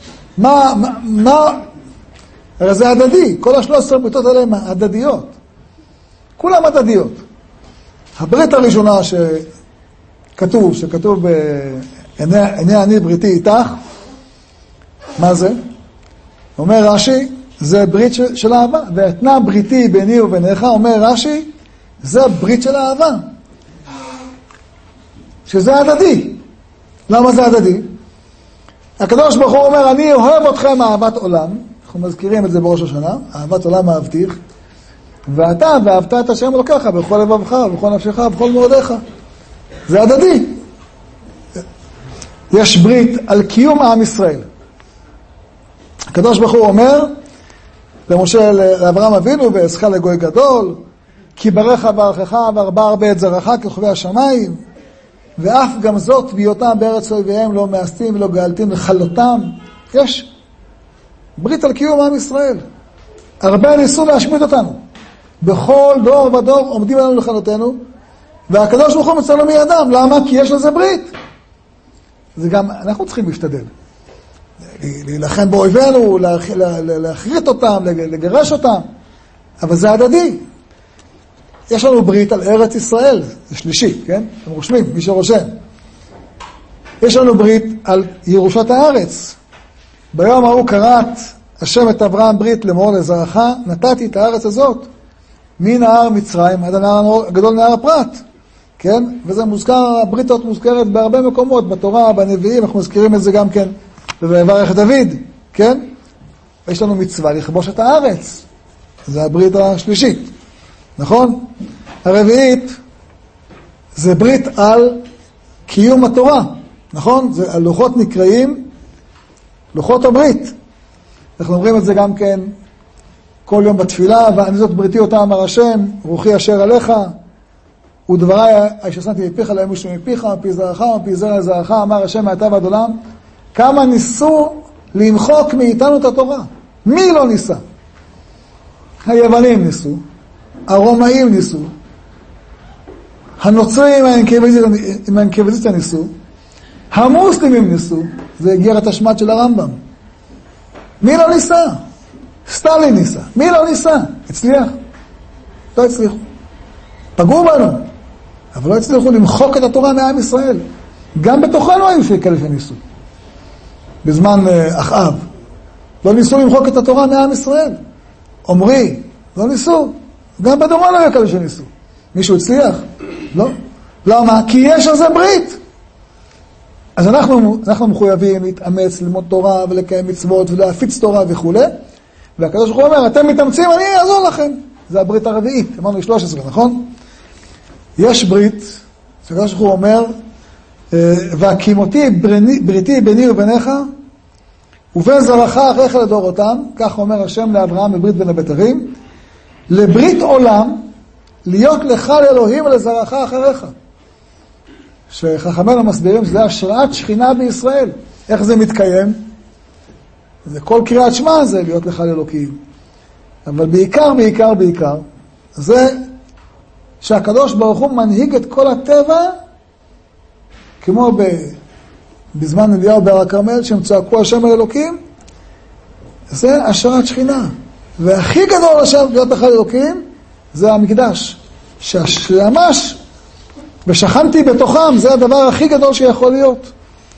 הרי זה הדדי. כל 13 בריתות האלה הן הדדיות. כולם הדדיות. הברית הראשונה שכתוב בעיני אני בריתי איתך, מה זה? אומר רש"י, זה ברית של אהבה. ואתנה בריתי ביני וביניך, אומר רש"י, זה ברית של אהבה. שזה הדדי. למה זה הדדי? הקדוש ברוך הוא אומר, אני אוהב אתכם אהבת עולם. אנחנו מזכירים את זה בראש השנה, אהבת עולם אהבתיך. ואתה ואהבת את השם אלוקיך בכל לבבך, בכל נפשך, בכל מאודיך. זה הדדי. יש ברית על קיום עם ישראל. הקדוש ברוך הוא אומר למשה, לאברהם אבינו, ואעשך לגוי גדול, כי ברך ברכך והרבה הרבה את זרעך ככוכבי השמיים, ואף גם זאת בהיותם בארץ אויביהם לא מאסתים ולא גאלתים לכלותם. יש ברית על קיום עם ישראל. הרבה ניסו להשמיד אותנו. בכל דור ודור עומדים עלינו לכלותנו, והקדוש ברוך הוא מצא לנו מידם. למה? כי יש לזה ברית. זה גם, אנחנו צריכים להשתדל. להילחם באויבינו, להחריט אותם, לגרש אותם. אבל זה הדדי. יש לנו ברית על ארץ ישראל, זה שלישי, כן? אתם רושמים, מי שרושם. יש לנו ברית על ירושת הארץ. ביום ההוא קראת השם את אברהם ברית לאמור לזרעך, נתתי את הארץ הזאת מנהר מצרים עד הנהר הגדול נהר הפרת. כן? וזה מוזכר, הבריתות מוזכרת בהרבה מקומות, בתורה, בנביאים, אנחנו מזכירים את זה גם כן, ובברך דוד, כן? יש לנו מצווה לכבוש את הארץ. זה הברית השלישית. נכון? הרביעית זה ברית על קיום התורה. נכון? זה הלוחות נקראים לוחות הברית. אנחנו אומרים את זה גם כן כל יום בתפילה, ואני זאת בריתי אותה אמר השם, רוחי אשר עליך, ודבריי השסנתי מפיך להם משהו מפיך, מפי זרעך ומפי זרע זרעך, אמר השם מעתה ועד עולם. כמה ניסו למחוק מאיתנו את התורה. מי לא ניסה? היוונים ניסו, הרומאים ניסו, הנוצרים עם האינקוויזיציה ניסו, המוסלמים ניסו, זה איגרת השמד של הרמב"ם. מי לא ניסה? סטלין ניסה. מי לא ניסה? הצליח? לא הצליחו. פגעו בנו, אבל לא הצליחו למחוק את התורה מעם ישראל. גם בתוכנו היו כאלה שניסו. בזמן אחאב. לא ניסו למחוק את התורה מעם ישראל. עמרי, לא ניסו. גם בדורון היו כאלה שניסו. מישהו הצליח? לא. למה? כי יש על זה ברית. אז אנחנו מחויבים להתאמץ, ללמוד תורה ולקיים מצוות ולהפיץ תורה וכו'. והקדוש ברוך הוא אומר, אתם מתאמצים, אני אעזור לכם. זה הברית הרביעית, אמרנו 13, נכון? יש ברית, הקדוש ברוך הוא אומר, והקימותי בריתי ביני וביניך, ובין זרעך אחריך לדורותם, כך אומר השם לאברהם בברית בין הבתרים, לברית עולם, להיות לך לאלוהים ולזרעך אחריך. שחכמינו מסבירים שזה השראת שכינה בישראל. איך זה מתקיים? זה כל קריאת שמע זה להיות לך לאלוקים. אבל בעיקר, זה שהקדוש ברוך הוא מנהיג את כל הטבע, כמו בזמן אליהו בהר הכרמל, שהם צעקו השם האלוקים, זה השראת שכינה. והכי גדול עכשיו להיות לך לאלוקים, זה המקדש. שממש, ושכנתי בתוכם, זה הדבר הכי גדול שיכול להיות.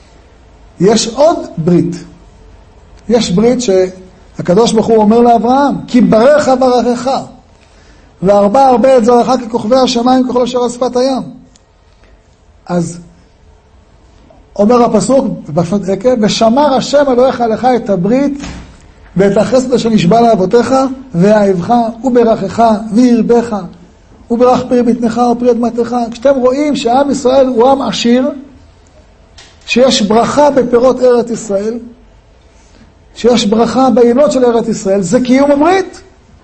יש עוד ברית. יש ברית שהקדוש ברוך הוא אומר לאברהם, כי ברך ברכך, והרבה הרבה את זרעך ככוכבי השמיים, ככל אשר על שפת הים. אז אומר הפסוק, בפרשת עקב, ושמר השם אלוהיך לך את הברית, ואת החסד אשר נשבע לאבותיך, ואהבך, וברכך, וירבך, וברך פרי בטנך ופרי אדמתך. כשאתם רואים שעם ישראל הוא עם עשיר, שיש ברכה בפירות ארץ ישראל, שיש ברכה בעינות של ארץ ישראל, זה קיום הברית.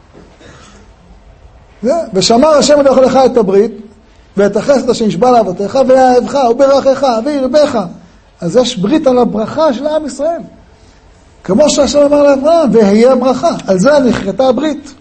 ושמר השם אלוהיך לך את הברית, ואת החסד אשר נשבע לאבותיך, ואהבך, וברכך, וירבך. אז יש ברית על הברכה של עם ישראל. כמו שהשם אמר לאברהם, והיה ברכה. על זה נחרטה הברית.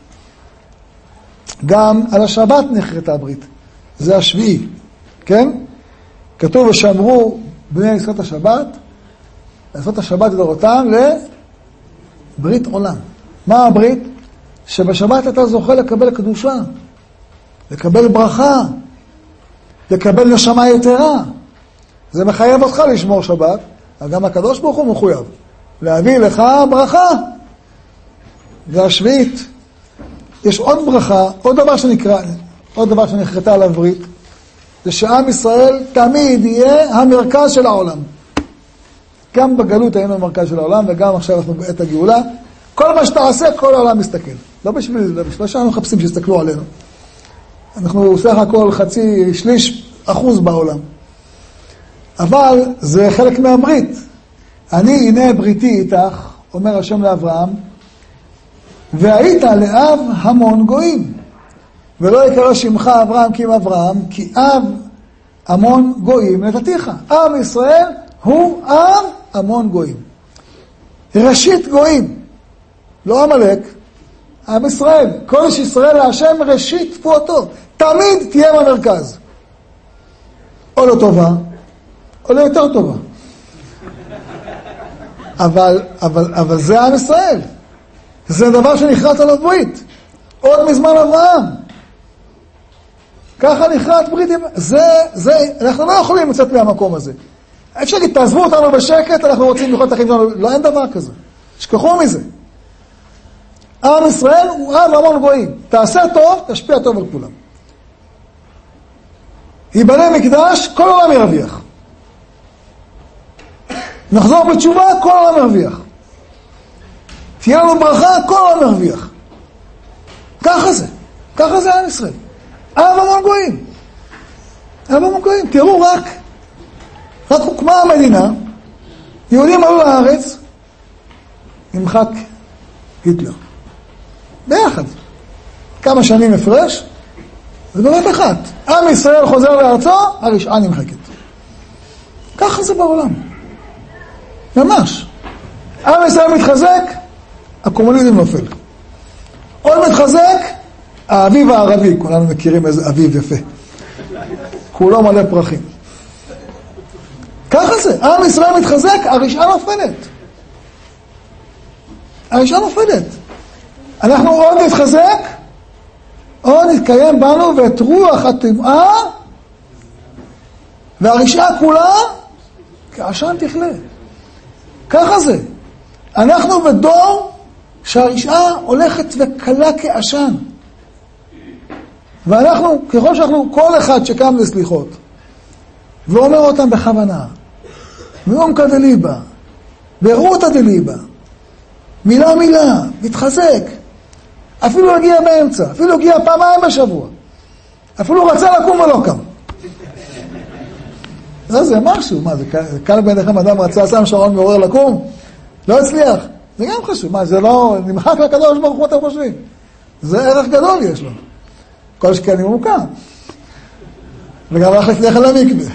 גם על השבת נחרטה הברית. זה השביעי. כן? כתוב ושמרו בני ישראל את השבת, לעשות השבת לדורותם לברית עולם. מה הברית? שבשבת אתה זוכה לקבל קדושה, לקבל ברכה, לקבל נשמה יתרה. זה מחייב אותך לשמור שבת, אבל גם הקדוש ברוך הוא מחויב להביא לך ברכה. זה השביעית. יש עוד ברכה, עוד דבר שנחרטה עליו ברית, זה שעם ישראל תמיד יהיה המרכז של העולם. גם בגלות היינו המרכז של העולם, וגם עכשיו אנחנו בעת הגאולה. כל מה שתעשה, כל העולם מסתכל. לא בשביל שאנחנו מחפשים שיסתכלו עלינו. אנחנו סך הכל שליש% בעולם. אבל זה חלק מהברית. אני הנה בריתי איתך, אומר השם לאברהם, והיית לאב המון גויים. ולא יקרא שמך אברהם כי אם אברהם, כי אב המון גויים נתתיך. עם ישראל הוא עם המון גויים. ראשית גויים. לא עמלק, עם ישראל. קודש ישראל להשם ראשית תפואתו. תמיד תהיה במרכז. או לא טובה, או לא יותר טובה. אבל זה עם ישראל. זה דבר שנחרט עליו ברית. עוד מזמן אברהם. ככה נחרט ברית. אנחנו לא יכולים לצאת מהמקום הזה. אפשר להגיד, תעזבו אותנו בשקט, אנחנו רוצים לחיות את החיים שלנו. לא, אין דבר כזה. שכחו מזה. עם ישראל הוא עם המון גויים. תעשה טוב, תשפיע טוב על כולם. ייבנה מקדש, כל העולם ירוויח. נחזור בתשובה, כל העולם ירוויח. תהיה לנו ברכה, כל העולם ירוויח. ככה זה. ככה זה עם ישראל. עם המון גויים. עם המון גויים. תראו רק הוקמה המדינה, יהודים עלו לארץ, נמחק היטלר. ביחד. כמה שנים הפרש, זה בבת אחת. עם ישראל חוזר לארצו, הרשעה נמחקת. ככה זה בעולם. ממש. עם ישראל מתחזק, הקומוניזם נופל. עוד מתחזק, האביב הערבי, כולנו מכירים איזה אביב יפה. כולו מלא פרחים. ככה זה, עם ישראל מתחזק, הרשעה נופלת. הרשעה נופלת. אנחנו עוד נתחזק, עוד נתקיים בנו ואת רוח הטומאה, והרשעה כולה כעשן תכלה. ככה זה. אנחנו בדור שהרשעה הולכת וקלה כעשן. ואנחנו, ככל שאנחנו, כל אחד שקם לסליחות, ואומר אותם בכוונה, מעומקא דליבא, ברותא דליבא, מילה מילה, מתחזק, אפילו הגיע באמצע, אפילו הגיע פעמיים בשבוע, אפילו רצה לקום ולא קם. זה משהו, מה, זה קל בעיניכם אדם רצה שם שעון מעורר לקום? לא הצליח. זה גם חשוב, מה, זה לא נמחק לקדוש ברוך הוא, אתם חושבים? זה ערך גדול יש לו. כל שכן אם הוא קם. וגם רק לפני על המקווה.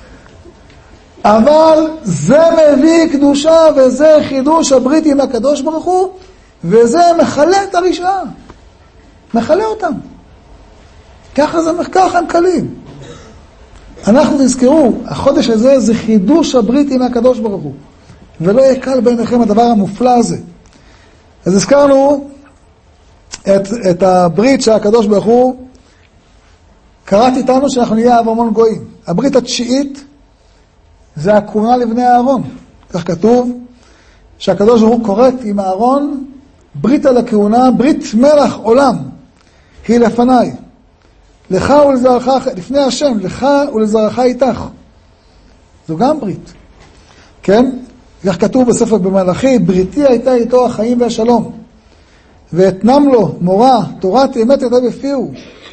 אבל זה מביא קדושה, וזה חידוש הברית עם הקדוש ברוך הוא, וזה מחלה את הרשעה. מחלה אותם. ככה הם קלים. אנחנו תזכרו, החודש הזה זה חידוש הברית עם הקדוש ברוך הוא. ולא יהיה קל בעיניכם הדבר המופלא הזה. אז הזכרנו את הברית שהקדוש ברוך הוא קראת איתנו שאנחנו נהיה אב המון גויים. הברית התשיעית זה הכהונה לבני אהרון. כך כתוב שהקדוש ברוך הוא קוראת עם אהרון ברית על הכהונה, ברית מלך עולם. היא לפניי. לך ולזרעך, לפני השם, לך ולזרעך איתך. זו גם ברית. כן? כך כתוב בספר במלאכי, בריתי הייתה איתו החיים והשלום. ואתנם לו מורה, תורת אמת הייתה בפיהו.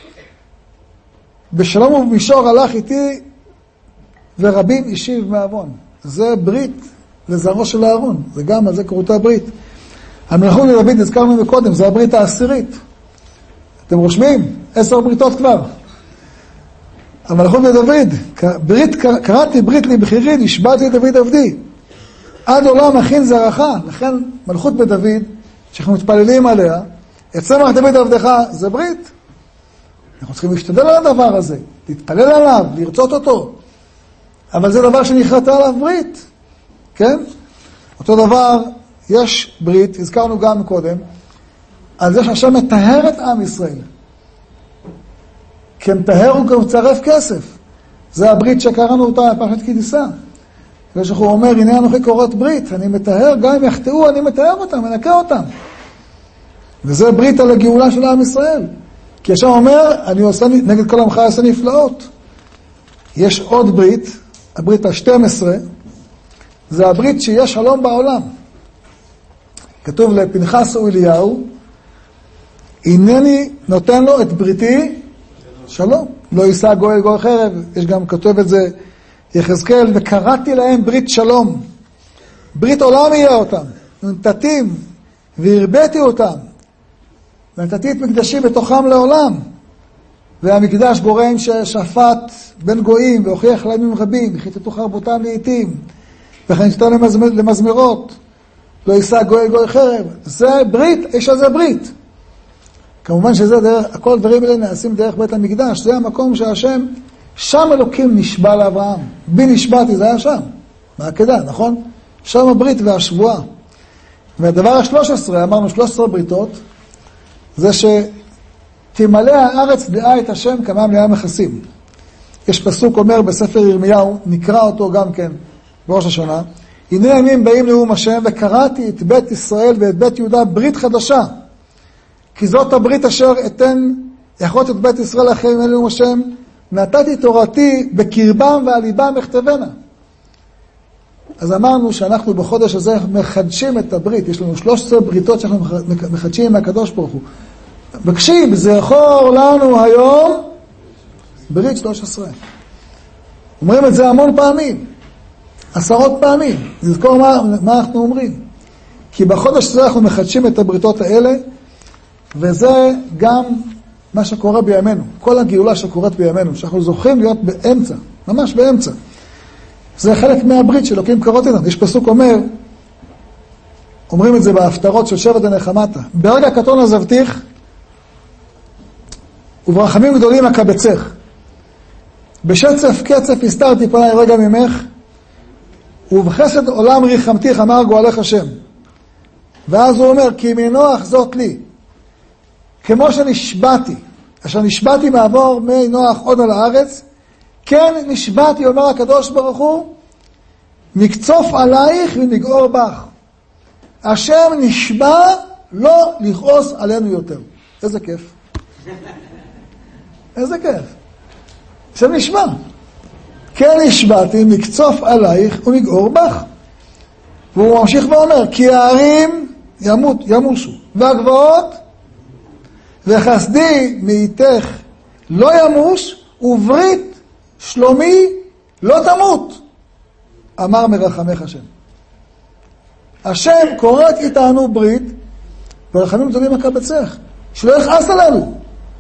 בשלום ובמישור הלך איתי, ורבים השיב מעוון. זה ברית לזרעו של אהרון. זה גם, על זה קרותה ברית. המלכות לדוד, הזכרנו מקודם, זה הברית העשירית. אתם רושמים? 10 בריתות כבר. המלכות לדוד, קראתי ברית לי בחירי, נשבעתי לדוד עבדי. עד עולם הכין זרעך. לכן מלכות בדוד, שאנחנו מתפללים עליה, יצמח דוד עבדך, זה ברית. אנחנו צריכים להשתדל על הדבר הזה, להתפלל עליו, לרצות אותו. אבל זה דבר שנכרתה עליו ברית. כן? אותו דבר, יש ברית, הזכרנו גם קודם, על זה שהשם מטהר את עם ישראל. כי מטהר הוא גם צרף כסף. זה הברית שקראנו אותה בפרשת כי תישא. כשהוא אומר, הנה אנוכי כורת ברית, אני מטהר, גם אם יחטאו, אני מטהר אותם, מנקה אותם. וזה ברית על הגאולה של עם ישראל. כי השם אומר, אני עושה, נגד כל עמך עושה נפלאות. יש עוד ברית, הברית ה-12, זה הברית שיש שלום בעולם. כתוב לפנחס ואליהו, הנני נותן לו את בריתי שלום. לא יישא גוי גוי חרב. יש גם כתוב את זה יחזקאל, וקראתי להם ברית שלום. ברית עולם יהיה אותם. נתתים והרביתי אותם. ונתתי את מקדשי בתוכם לעולם. והמקדש גורם ששפט בין גויים והוכיח לימים רבים, וחיטטו חרבותם לעתים, וכניסתם למזמרות. לא יישא גוי גוי חרב. זה ברית, יש על זה ברית. כמובן שזה דרך, כל הדברים האלה נעשים דרך בית המקדש. זה המקום שהשם, שם אלוקים נשבע לאברהם. בי נשבעתי, זה היה שם. בעקדה, נכון? שם הברית והשבועה. והדבר ה-13, אמרנו 13 בריתות, זה שתמלא הארץ דעה את השם כמה מלאה מכסים. יש פסוק אומר בספר ירמיהו, נקרא אותו גם כן בראש השנה, הנה ימים באים נאום השם, וקראתי את בית ישראל ואת בית יהודה ברית חדשה. כי זאת הברית אשר אתן יכות את בית ישראל אחרי נאום השם, נתתי תורתי בקרבם ועל ליבם אכתבנה. אז אמרנו שאנחנו בחודש הזה מחדשים את הברית. יש לנו 13 בריתות שאנחנו מחדשים מהקדוש ברוך הוא. בקשיב, זכור לנו היום ברית 13. אומרים את זה המון פעמים. 10 פעמים. נזכור מה אנחנו אומרים. כי בחודש הזה אנחנו מחדשים את הבריתות האלה, וזה גם מה שקורה בימינו. כל הגאולה שקורית בימינו, שאנחנו זוכים להיות באמצע, ממש באמצע. זה חלק מהברית שאלוקים קוראת איתנו. יש פסוק אומרים את זה בהפטרות של שבט הנחמתה. ברגע קטון עזבתיך, וברחמים גדולים אקבצך. בשצף קצף הסתרתי פני רגע ממך, ובחסד עולם ריחמתיך, אמר גואלך השם. ואז הוא אומר, כי מנוח זאת לי. כמו שנשבעתי, אשר נשבעתי מעבור מי נוח עוד על הארץ, כן נשבעתי, אומר הקדוש ברוך הוא, מקצוף עלייך ונגעור בך. השם נשבע לא לכעוס עלינו יותר. איזה כיף. איזה כיף. השם נשבע. כן נשבעתי, מקצוף עלייך ונגעור בך. והוא ממשיך ואומר, כי הערים ימושו, והגבעות, וחסדי מאיתך לא ימוש, וברית שלומי לא תמות, אמר מרחמך השם. השם קוראת איתנו ברית, ורחמים גדולים אקבצך, שלא יכעס עלינו.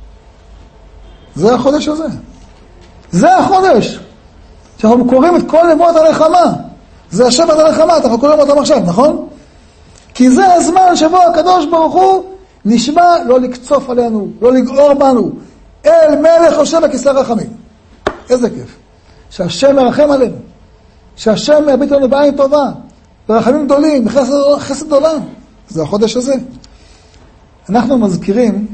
זה החודש הזה. זה החודש. שאנחנו קוראים את כל נבואות הנחמה. זה השבט הנחמה, אנחנו קוראים אותם עכשיו, נכון? כי זה הזמן שבו הקדוש ברוך הוא נשבע לא לקצוף עלינו, לא לגעור בנו. אל מלך יושב בכיסא רחמים. איזה כיף. שהשם מרחם עלינו. שהשם יביט לנו בעין טובה. ברחמים גדולים, בחסד עולם. זה החודש הזה. אנחנו מזכירים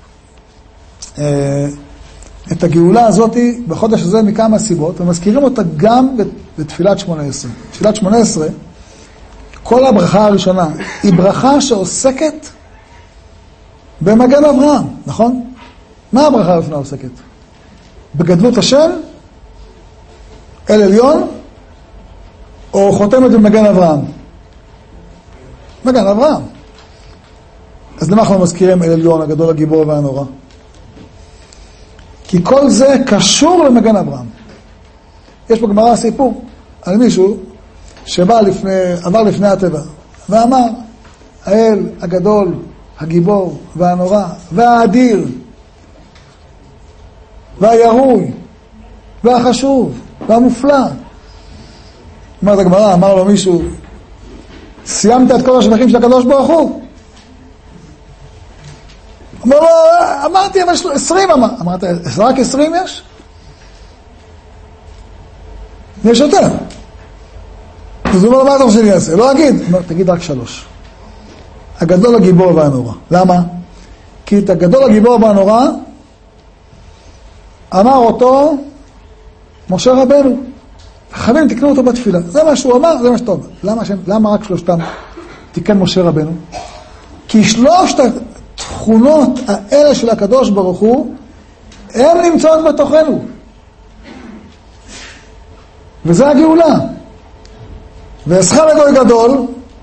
את הגאולה הזאת בחודש הזה מכמה סיבות, ומזכירים אותה גם בתפילת 18. תפילת 18, כל הברכה הראשונה, היא ברכה שעוסקת במגן אברהם, נכון? מה הברכה הראשונה עוסקת? בגדלות השם, אל עליון, או חותמת במגן אברהם? מגן אברהם. אז למה אנחנו מזכירים אל עליון, הגדול, הגיבור והנורא? כי כל זה קשור למגן אברהם. יש בגמרא סיפור על מישהו עבר לפני הטבע, ואמר, האל הגדול, הגיבור והנורא, והאדיר, והירוי, והחשוב, והמופלא. אומרת הגמרא, אמר לו מישהו, סיימת את כל השבחים של הקדוש ברוך הוא? אמר לו, אמרתי, אבל 20 אמרת, רק 20 יש? יש יותר. אז הוא אומר, מה אתה רוצה שאני אעשה? לא אגיד. אומר, תגיד רק 3. הגדול, הגיבור והנורא. למה? כי את הגדול, הגיבור והנורא, אמר אותו משה רבנו. חברים, תקנו אותו בתפילה. זה מה שהוא אמר, זה מה שאתה אומר. למה רק 3 תיקן משה רבנו? כי 3 התכונות האלה של הקדוש ברוך הוא, הן נמצאות בתוכנו. וזה הגאולה. ואסך לגוי גדול,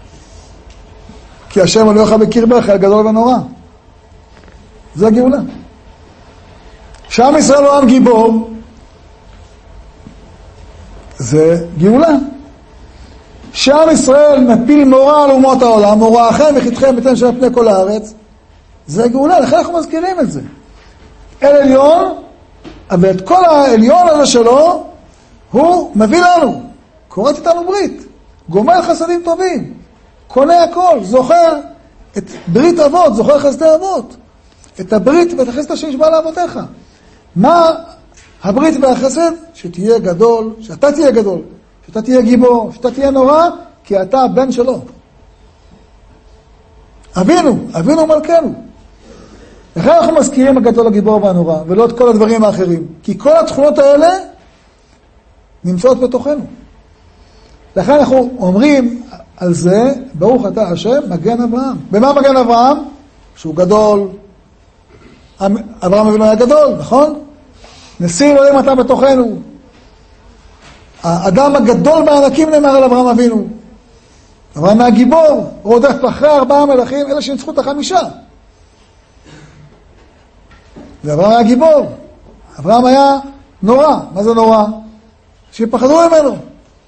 כי השם אלוהיך בקרבך, הגדול ונורא. זה הגאולה. שעם ישראל הוא עם גיבור, זה גאולה. שעם ישראל מפיל מורא על אומות העולם, מוראכם וחיתכם בתן של פני כל הארץ, זה גאולה. לכן אנחנו מזכירים את זה. אל עליון, אבל את כל העליון הזה שלו, הוא מביא לנו, קוראת איתנו ברית, גומל חסדים טובים, קונה הכל, זוכר את ברית אבות, זוכר חסדי אבות, את הברית ואת החסד שנשבע לאבותיך. מה הברית והחסד? שתהיה גדול, שאתה תהיה גדול, שאתה תהיה גיבור, שאתה תהיה נורא, כי אתה הבן שלו. אבינו מלכנו. לכן אנחנו מזכירים הגדול, הגיבור והנורא, ולא את כל הדברים האחרים. כי כל התכונות האלה נמצאות בתוכנו. לכן אנחנו אומרים על זה, ברוך אתה השם, מגן אברהם. במה מגן אברהם? שהוא גדול. אברהם אבינו היה גדול, נכון? נשיא אלוהים אתה בתוכנו. האדם הגדול מהענקים נאמר על אברהם אבינו. אברהם היה גיבור, רודף אחרי 4 מלכים, אלה שניצחו את 5. ואברהם היה גיבור. אברהם היה נורא. מה זה נורא? שפחדו ממנו.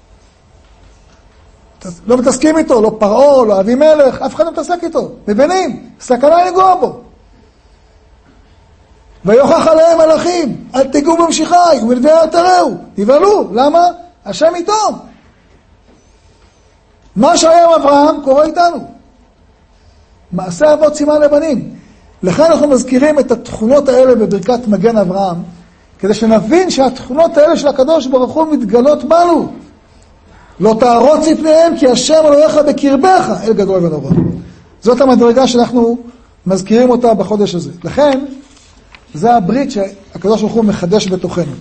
לא מתעסקים איתו, לא פרעה, לא אבימלך, אף אחד לא מתעסק איתו. מבינים? סכנה לנגוע בו. ויוכח עליהם מלאכים, אל תיגעו במשיחי, ולנביאי אל תראו, נבהלו. למה? השם איתו. מה שהיה עם אברהם קורה איתנו. מעשה אבות סימן לבנים. לכן אנחנו מזכירים את התכונות האלה בברכת מגן אברהם, כדי שנבין שהתכונות האלה של הקדוש ברוך הוא מתגלות בנו. לא תערוץ מפניהם, כי השם אלוהיך בקרבך, אל גדול ונורא. זאת המדרגה שאנחנו מזכירים אותה בחודש הזה. לכן, זה הברית שהקדוש ברוך הוא מחדש בתוכנו.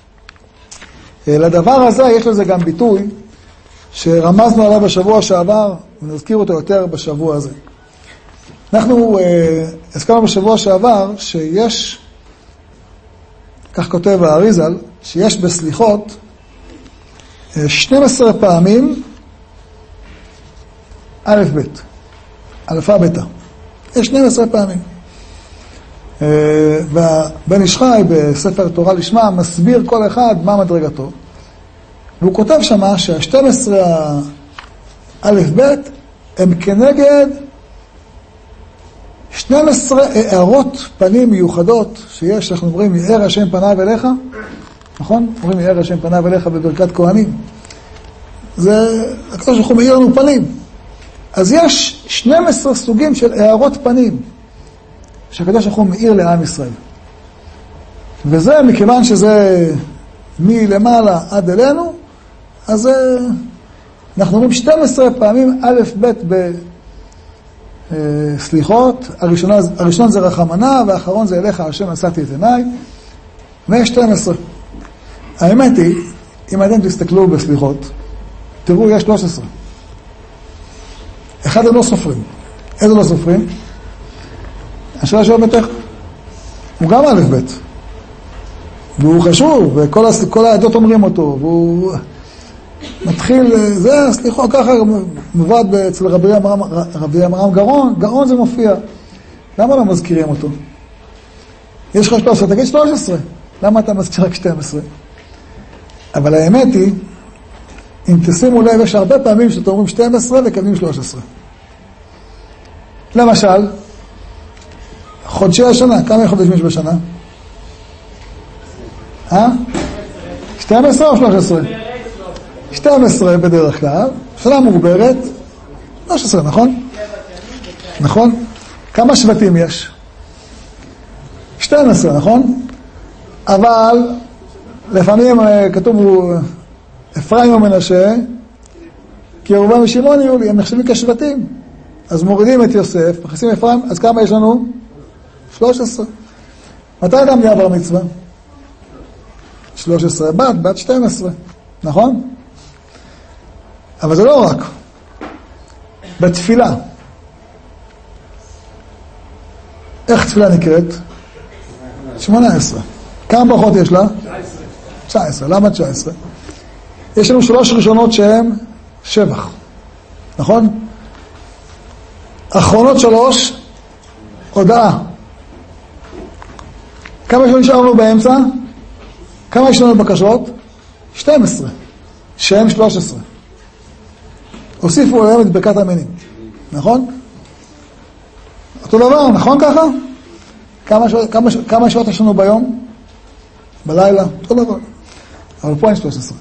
לדבר הזה יש לזה גם ביטוי, שרמזנו עליו בשבוע שעבר, ונזכיר אותו יותר בשבוע הזה. אנחנו הזכרנו בשבוע שעבר שיש, כך כותב האריזל, שיש בסליחות 12 פעמים א' ב', אלפא בתא. יש 12 פעמים. והבן איש חי בספר תורה לשמה מסביר כל אחד מה מדרגתו. והוא כותב שמה שה12 א' ב' הם כנגד 12 הערות פנים מיוחדות שיש, אנחנו אומרים, יאר השם פניו אליך, נכון? אומרים יאר השם פניו אליך בברכת כהנים. זה, הקדוש ברוך הוא מאיר לנו פנים. אז יש 12 סוגים של הערות פנים, שהקדוש ברוך הוא מאיר לעם ישראל. וזה מכיוון שזה מלמעלה עד אלינו, אז אנחנו אומרים 12 פעמים א' ב' בסליחות. הראשון זה רחמנה, והאחרון זה אליך השם נשאתי את עיניי. ויש 12. האמת היא, אם אתם תסתכלו בסליחות, תראו, יש 13. אחד הם לא סופרים. איזה לא סופרים? השאלה של ביתך. הוא גם א' ב'. והוא חשוב, וכל העדות אומרים אותו, והוא מתחיל, זה סליחות, ככה מובד אצל רבי אמרם גאון, גאון זה מופיע. למה לא מזכירים אותו? יש לך 13, תגיד 13. למה אתה מזכיר רק 12? אבל האמת היא, אם תשימו לב, יש הרבה פעמים שאתם אומרים 12 וכתבים 13. למשל, חודשי השנה, כמה חודשים יש בשנה? 12 או 13? 12 בדרך כלל, שנה מוגברת, 13, נכון? נכון? כמה שבטים יש? 12, נכון? אבל לפעמים כתוב אפרים ומנשה, כי ירובעם ושמעון יהיו לי, הם נחשבים כשבטים. אז מורידים את יוסף, מכניסים אפרים, אז כמה יש לנו? 13. מתי אדם נהיה בר מצווה? 13 בת 12, נכון? אבל זה לא רק. בתפילה. איך תפילה נקראת? 18. כמה ברכות יש לה? 19. למה 19? יש לנו 3 ראשונות שהן שבח. נכון? אחרונות 3, הודעה. כמה יש לנו נשארנו באמצע? כמה יש לנו בקשות? 12. שהן 13. הוסיפו עליהם את ברכת המינים. נכון? אותו דבר, נכון ככה? כמה שעות יש לנו ביום? בלילה? אותו דבר. אבל פה אין 13.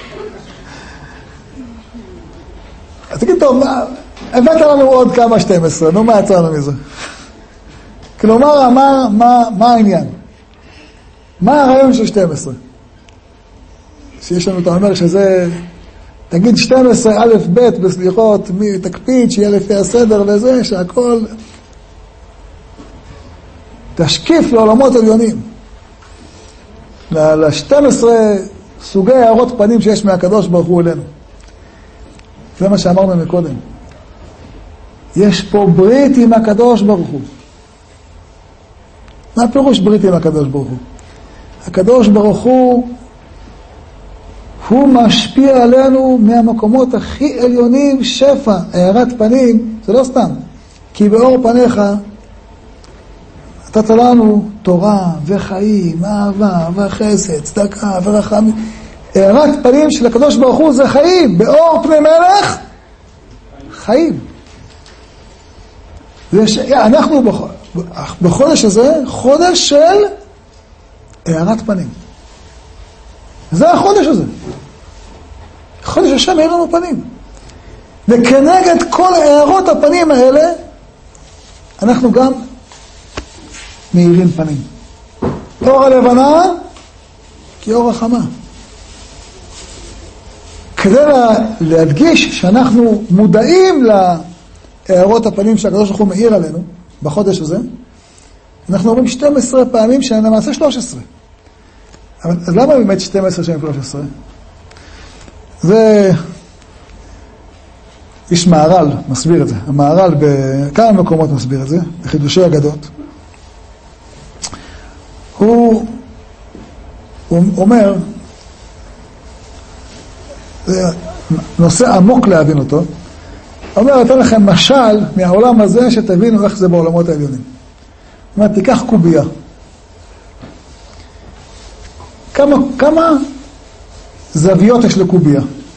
אז תגיד, טוב, הבאת לנו עוד כמה 12, נו מה יצא לנו מזה? כלומר, מה העניין? מה הרעיון של 12? שיש לנו, אתה אומר שזה, תגיד 12 א' ב' בסליחות, תקפיד שיהיה לפי הסדר וזה, שהכל תשקיף לעולמות עליונים. ל-12 סוגי הערות פנים שיש מהקדוש ברוך הוא אלינו. זה מה שאמרנו מקודם. יש פה ברית עם הקדוש ברוך הוא. מה הפירוש ברית עם הקדוש ברוך הוא? הקדוש ברוך הוא משפיע עלינו מהמקומות הכי עליונים, שפע, הערת פנים, זה לא סתם. כי באור פניך נתת לנו תורה וחיים, אהבה וחסד, צדקה ורחמים. הערת פנים של הקדוש ברוך הוא זה חיים, באור פני מלך, חיים. אנחנו בחודש הזה, חודש של הארת פנים. זה החודש הזה. חודש השם האיר לנו פנים. וכנגד כל הארות הפנים האלה, אנחנו גם מאירים פנים. אור הלבנה כאור החמה. כדי להדגיש שאנחנו מודעים להארות הפנים שהקדוש ברוך הוא מאיר עלינו בחודש הזה, אנחנו אומרים 12 פעמים שלמעשה 13. אבל אז למה באמת 12 שהם 13? זה איש מהר"ל מסביר את זה. המהר"ל בכמה מקומות מסביר את זה, בחידושי אגדות. הוא אומר, זה נושא עמוק להבין אותו, הוא אומר, אתן לכם משל מהעולם הזה שתבינו איך זה בעולמות העליונים. הוא אומר, תיקח קובייה. כמה זוויות יש לקובייה?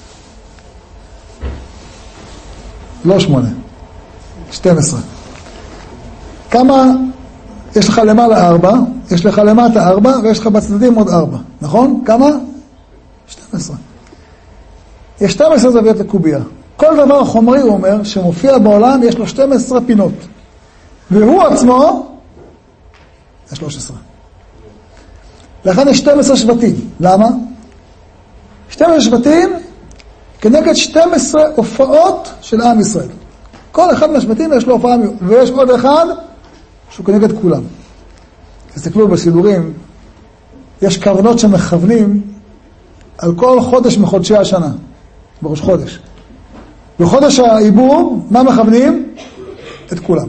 לא 8, 12. כמה יש לך למעלה 4, יש לך למטה 4, ויש לך בצדדים עוד 4, נכון? כמה? 12. יש 12 זוויות לקובייה. כל דבר חומרי, הוא אומר, שמופיע בעולם, יש לו 12 פינות. והוא עצמו, יש 13. לכן יש 12 שבטים. למה? 12 שבטים כנגד 12 הופעות של עם ישראל. כל אחד מהשבטים יש לו הופעה, ויש עוד אחד שהוא כנגד כולם. תסתכלו בסידורים, יש כוונות שמכוונים על כל חודש מחודשי השנה, בראש חודש. בחודש העיבור, מה מכוונים? את כולם.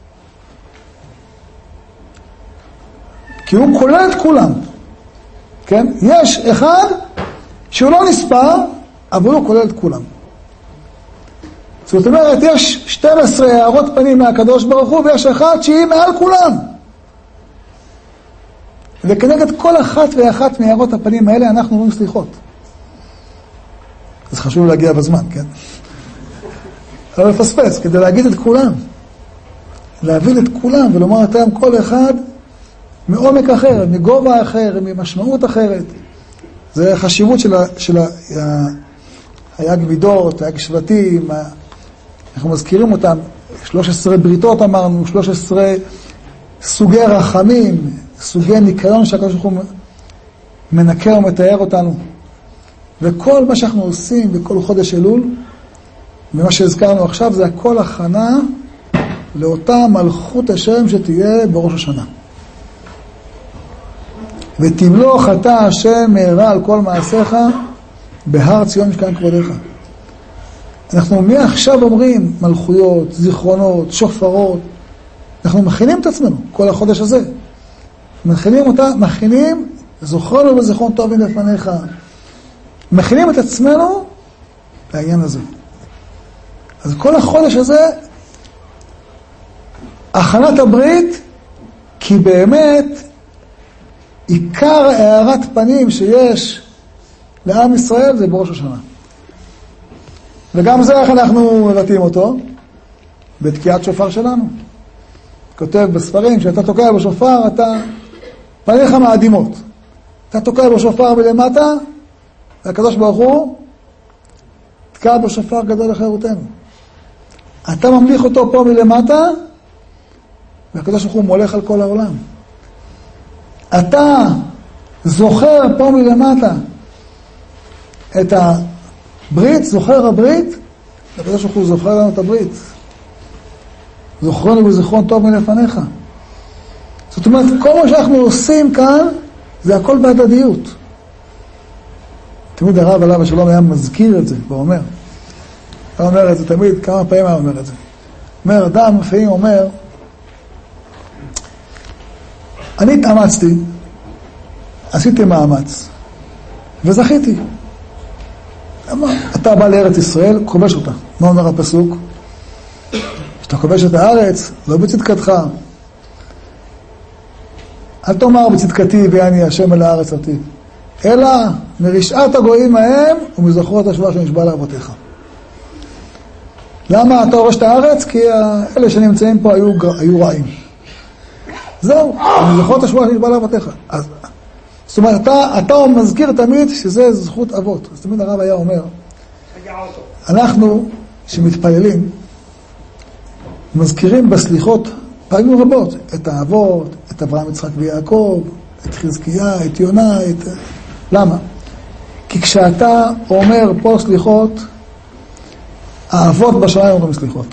כי הוא כולל את כולם. כן? יש אחד שהוא לא נספר, אבל הוא כולל את כולם. זאת אומרת, יש 12 הארות פנים מהקדוש ברוך הוא, ויש אחד שהיא מעל כולם. וכנגד כל אחת ואחת מהארות הפנים האלה, אנחנו אומרים סליחות. אז חשוב להגיע בזמן, כן? לא לפספס, כדי להגיד את כולם. להבין את כולם ולומר אתם כל אחד מעומק אחר, מגובה אחר, ממשמעות אחרת. זה חשיבות של היג מידות, היג שבטים, אנחנו מזכירים אותם, 13 בריתות אמרנו, 13 סוגי רחמים, סוגי ניקיון שהקדוש ברוך הוא מנקר ומתאר אותנו. וכל מה שאנחנו עושים בכל חודש אלול, ממה שהזכרנו עכשיו, זה הכל הכנה לאותה מלכות השם שתהיה בראש השנה. ותמלוך אתה השם מהרה על כל מעשיך בהר ציון משכן כבודך. אנחנו מעכשיו אומרים מלכויות, זיכרונות, שופרות. אנחנו מכינים את עצמנו כל החודש הזה. מכינים אותה, מכינים, זוכרנו בזיכרון טוב לפניך. מכינים את עצמנו לעניין הזה. אז כל החודש הזה, הכנת הברית, כי באמת עיקר הארת פנים שיש לעם ישראל זה בראש השנה. וגם זה איך אנחנו מבטאים אותו? בתקיעת שופר שלנו. כותב בספרים, כשאתה תוקע בשופר, פניך מאדימות. אתה תוקע בשופר מלמטה, והקדוש ברוך הוא תקע בשופר גדול לחירותנו. אתה ממליך אותו פה מלמטה, והקדוש ברוך הוא מולך על כל העולם. אתה זוכר פה מלמטה את הברית, זוכר הברית, והקדוש ברוך הוא זוכר לנו את הברית. זוכרנו בזיכרון טוב מלפניך. זאת אומרת, כל מה שאנחנו עושים כאן, זה הכל בהדדיות. תמיד הרב עליו השלום היה מזכיר את זה, ואומר, הוא אומר את זה תמיד, כמה פעמים הוא אומר את זה. אומר, אדם לפעמים אומר, אני התאמצתי, עשיתי מאמץ, וזכיתי. אתה בא לארץ ישראל, כובש אותה. מה אומר הפסוק? שאתה כובש את הארץ, לא בצדקתך. אל תאמר בצדקתי ואני השם אל הארץ אותי. אלא מרשעת הגויים ההם ומזכרות השבועה שנשבע לאבותיך. למה אתה הורש את הארץ? כי אלה שנמצאים פה היו רעים. זהו, מזכרות השבועה שנשבע לאבותיך. אז זאת אומרת, אתה מזכיר תמיד שזה זכות אבות. אז תמיד הרב היה אומר, אנחנו שמתפללים, מזכירים בסליחות פעמים רבות את האבות, את אברהם, יצחק ויעקב, את חזקיה, את יונה, למה? כי כשאתה אומר פה סליחות, האבות בשמיים אומרים סליחות.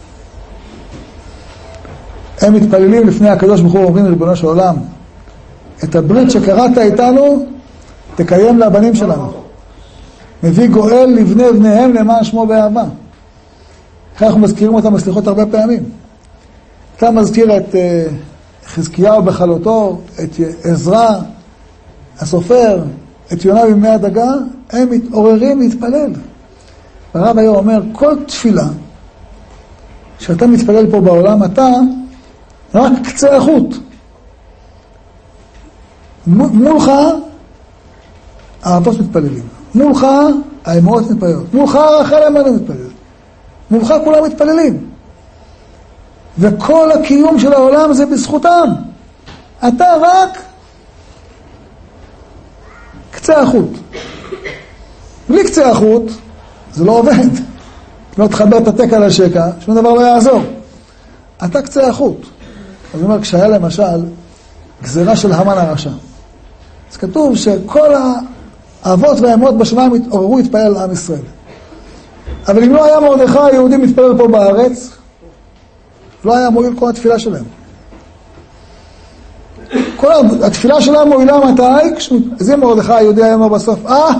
הם מתפללים לפני הקדוש ברוך הוא, אומרים לריבונו של עולם, את הברית שקראת איתנו, תקיים לבנים שלנו. מביא גואל לבני בניהם למען שמו באהבה. כך אנחנו מזכירים אותם בסליחות הרבה פעמים. אתה מזכיר את חזקיהו בחלותו, את עזרא הסופר, את יונה בימי הדגה, הם מתעוררים להתפלל. הרב היה אומר, כל תפילה שאתה מתפלל פה בעולם, אתה רק קצה החוט. מולך האבות מתפללים. מולך האמהות מתפללות. מולך רחל אמנו מתפללת. מולך כולם מתפללים. וכל הקיום של העולם זה בזכותם. אתה רק קצה החוט. בלי קצה החוט זה לא עובד. לא תחבר את התקע לשקע, שום דבר לא יעזור. אתה קצה החוט. אז אומר, כשהיה למשל גזירה של המן הרשע, אז כתוב שכל האבות והאמות בשמיים התעוררו להתפלל על עם ישראל. אבל אם לא היה מרדכי היהודי מתפלל פה בארץ, לא היה מועיל כל התפילה שלהם. כל התפילה שלהם מועילה מתי? אז אם מרדכי היהודי היה אומר בסוף,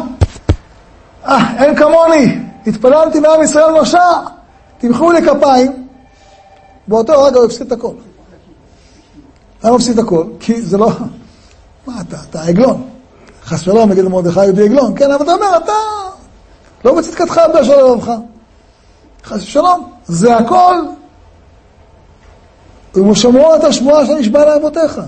אין כמוני, התפללתי מעם ישראל נושע, תמחאו לי כפיים, באותו רגע הוא הפסיד את הכל. למה הפסיד את הכל? כי זה לא... מה אתה עגלון. חס ושלום, מגיד למרדכי היהודי עגלון, כן, אבל אתה אומר, אתה לא בצדקתך בשביל לבבך. חס ושלום, זה הכל. ומשמרו את השבועה שנשבע לאבותיך.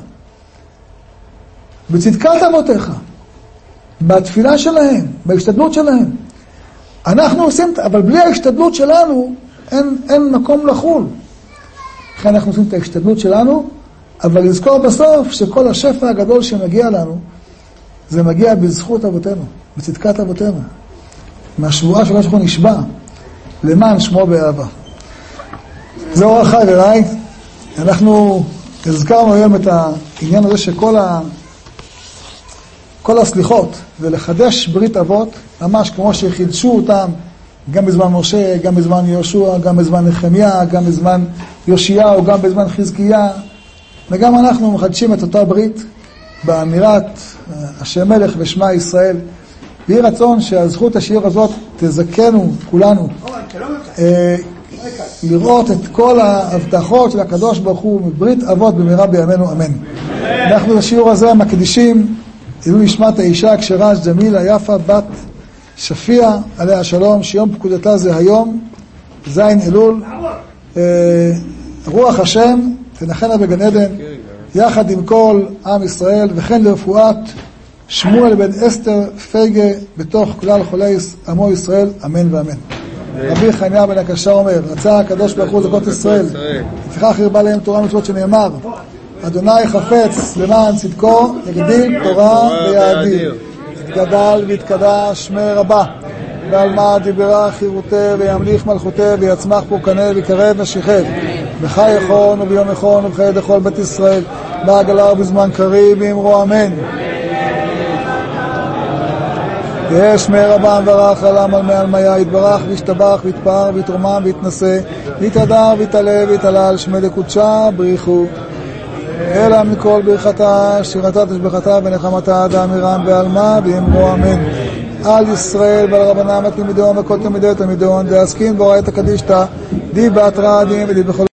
בצדקת אבותיך. בתפילה שלהם, בהשתדלות שלהם. אנחנו עושים, אבל בלי ההשתדלות שלנו, אין מקום לחול. לכן אנחנו עושים את ההשתדלות שלנו, אבל לזכור בסוף שכל השפע הגדול שמגיע לנו, זה מגיע בזכות אבותינו, בצדקת אבותינו. מהשבועה שלו שאנחנו נשבע, למען שמו באהבה. זה אור החי אליי. אנחנו הזכרנו היום את העניין הזה שכל הסליחות ולחדש ברית אבות, ממש כמו שחידשו אותם גם בזמן משה, גם בזמן יהושע, גם בזמן נחמיה, גם בזמן יאשיהו, גם בזמן חזקיה, וגם אנחנו מחדשים את אותה ברית באמירת השם מלך ושמע ישראל. ויהי רצון שהזכות השיר הזאת תזכנו כולנו לראות את כל ההבטחות של הקדוש ברוך הוא מברית אבות במהרה בימינו אמן. אנחנו בשיעור הזה מקדישים אלו נשמת האישה הכשרה ג'מילה יפה בת שפיה עליה השלום, שיום פקודתה זה היום זין אלול. רוח השם תנחנה בגן עדן יחד עם כל עם ישראל, וכן לרפואת שמואל בן אסתר פייגה בתוך כלל חולי עמו ישראל אמן ואמן. רבי חניה בן הקשה אומר, רצה הקדוש ברוך הוא זכות ישראל, לפיכך הרבה להם תורה ומצוות, שנאמר אדוני חפץ למען צדקו יגדיל תורה ויאדיר. יתגדל ויתקדש שמי רבה, ועל מה דיברה חירותה וימליך מלכותה ויצמח פורקנה ויקרב ושיחד בחי יכון וביום יכון ובחיי דכל בית ישראל בעגלה ובזמן קריב ואמרו אמן. יש שמי רבם ורח עלם על מעל מיה, יתברך וישתבח ויתפאר ויתרומם ויתנשא ויתהדר ויתעלה ויתעלל שמי לקודשה בריחו אלא מכל ברכתה שירתה תשבחתה ונחמתה דאמירם בעלמה ואמרו אמן. על ישראל ועל רבנם התלמידון וכל תלמידי תלמידון דעסקין בורא את הקדישתא די באתרא דין ודי בכל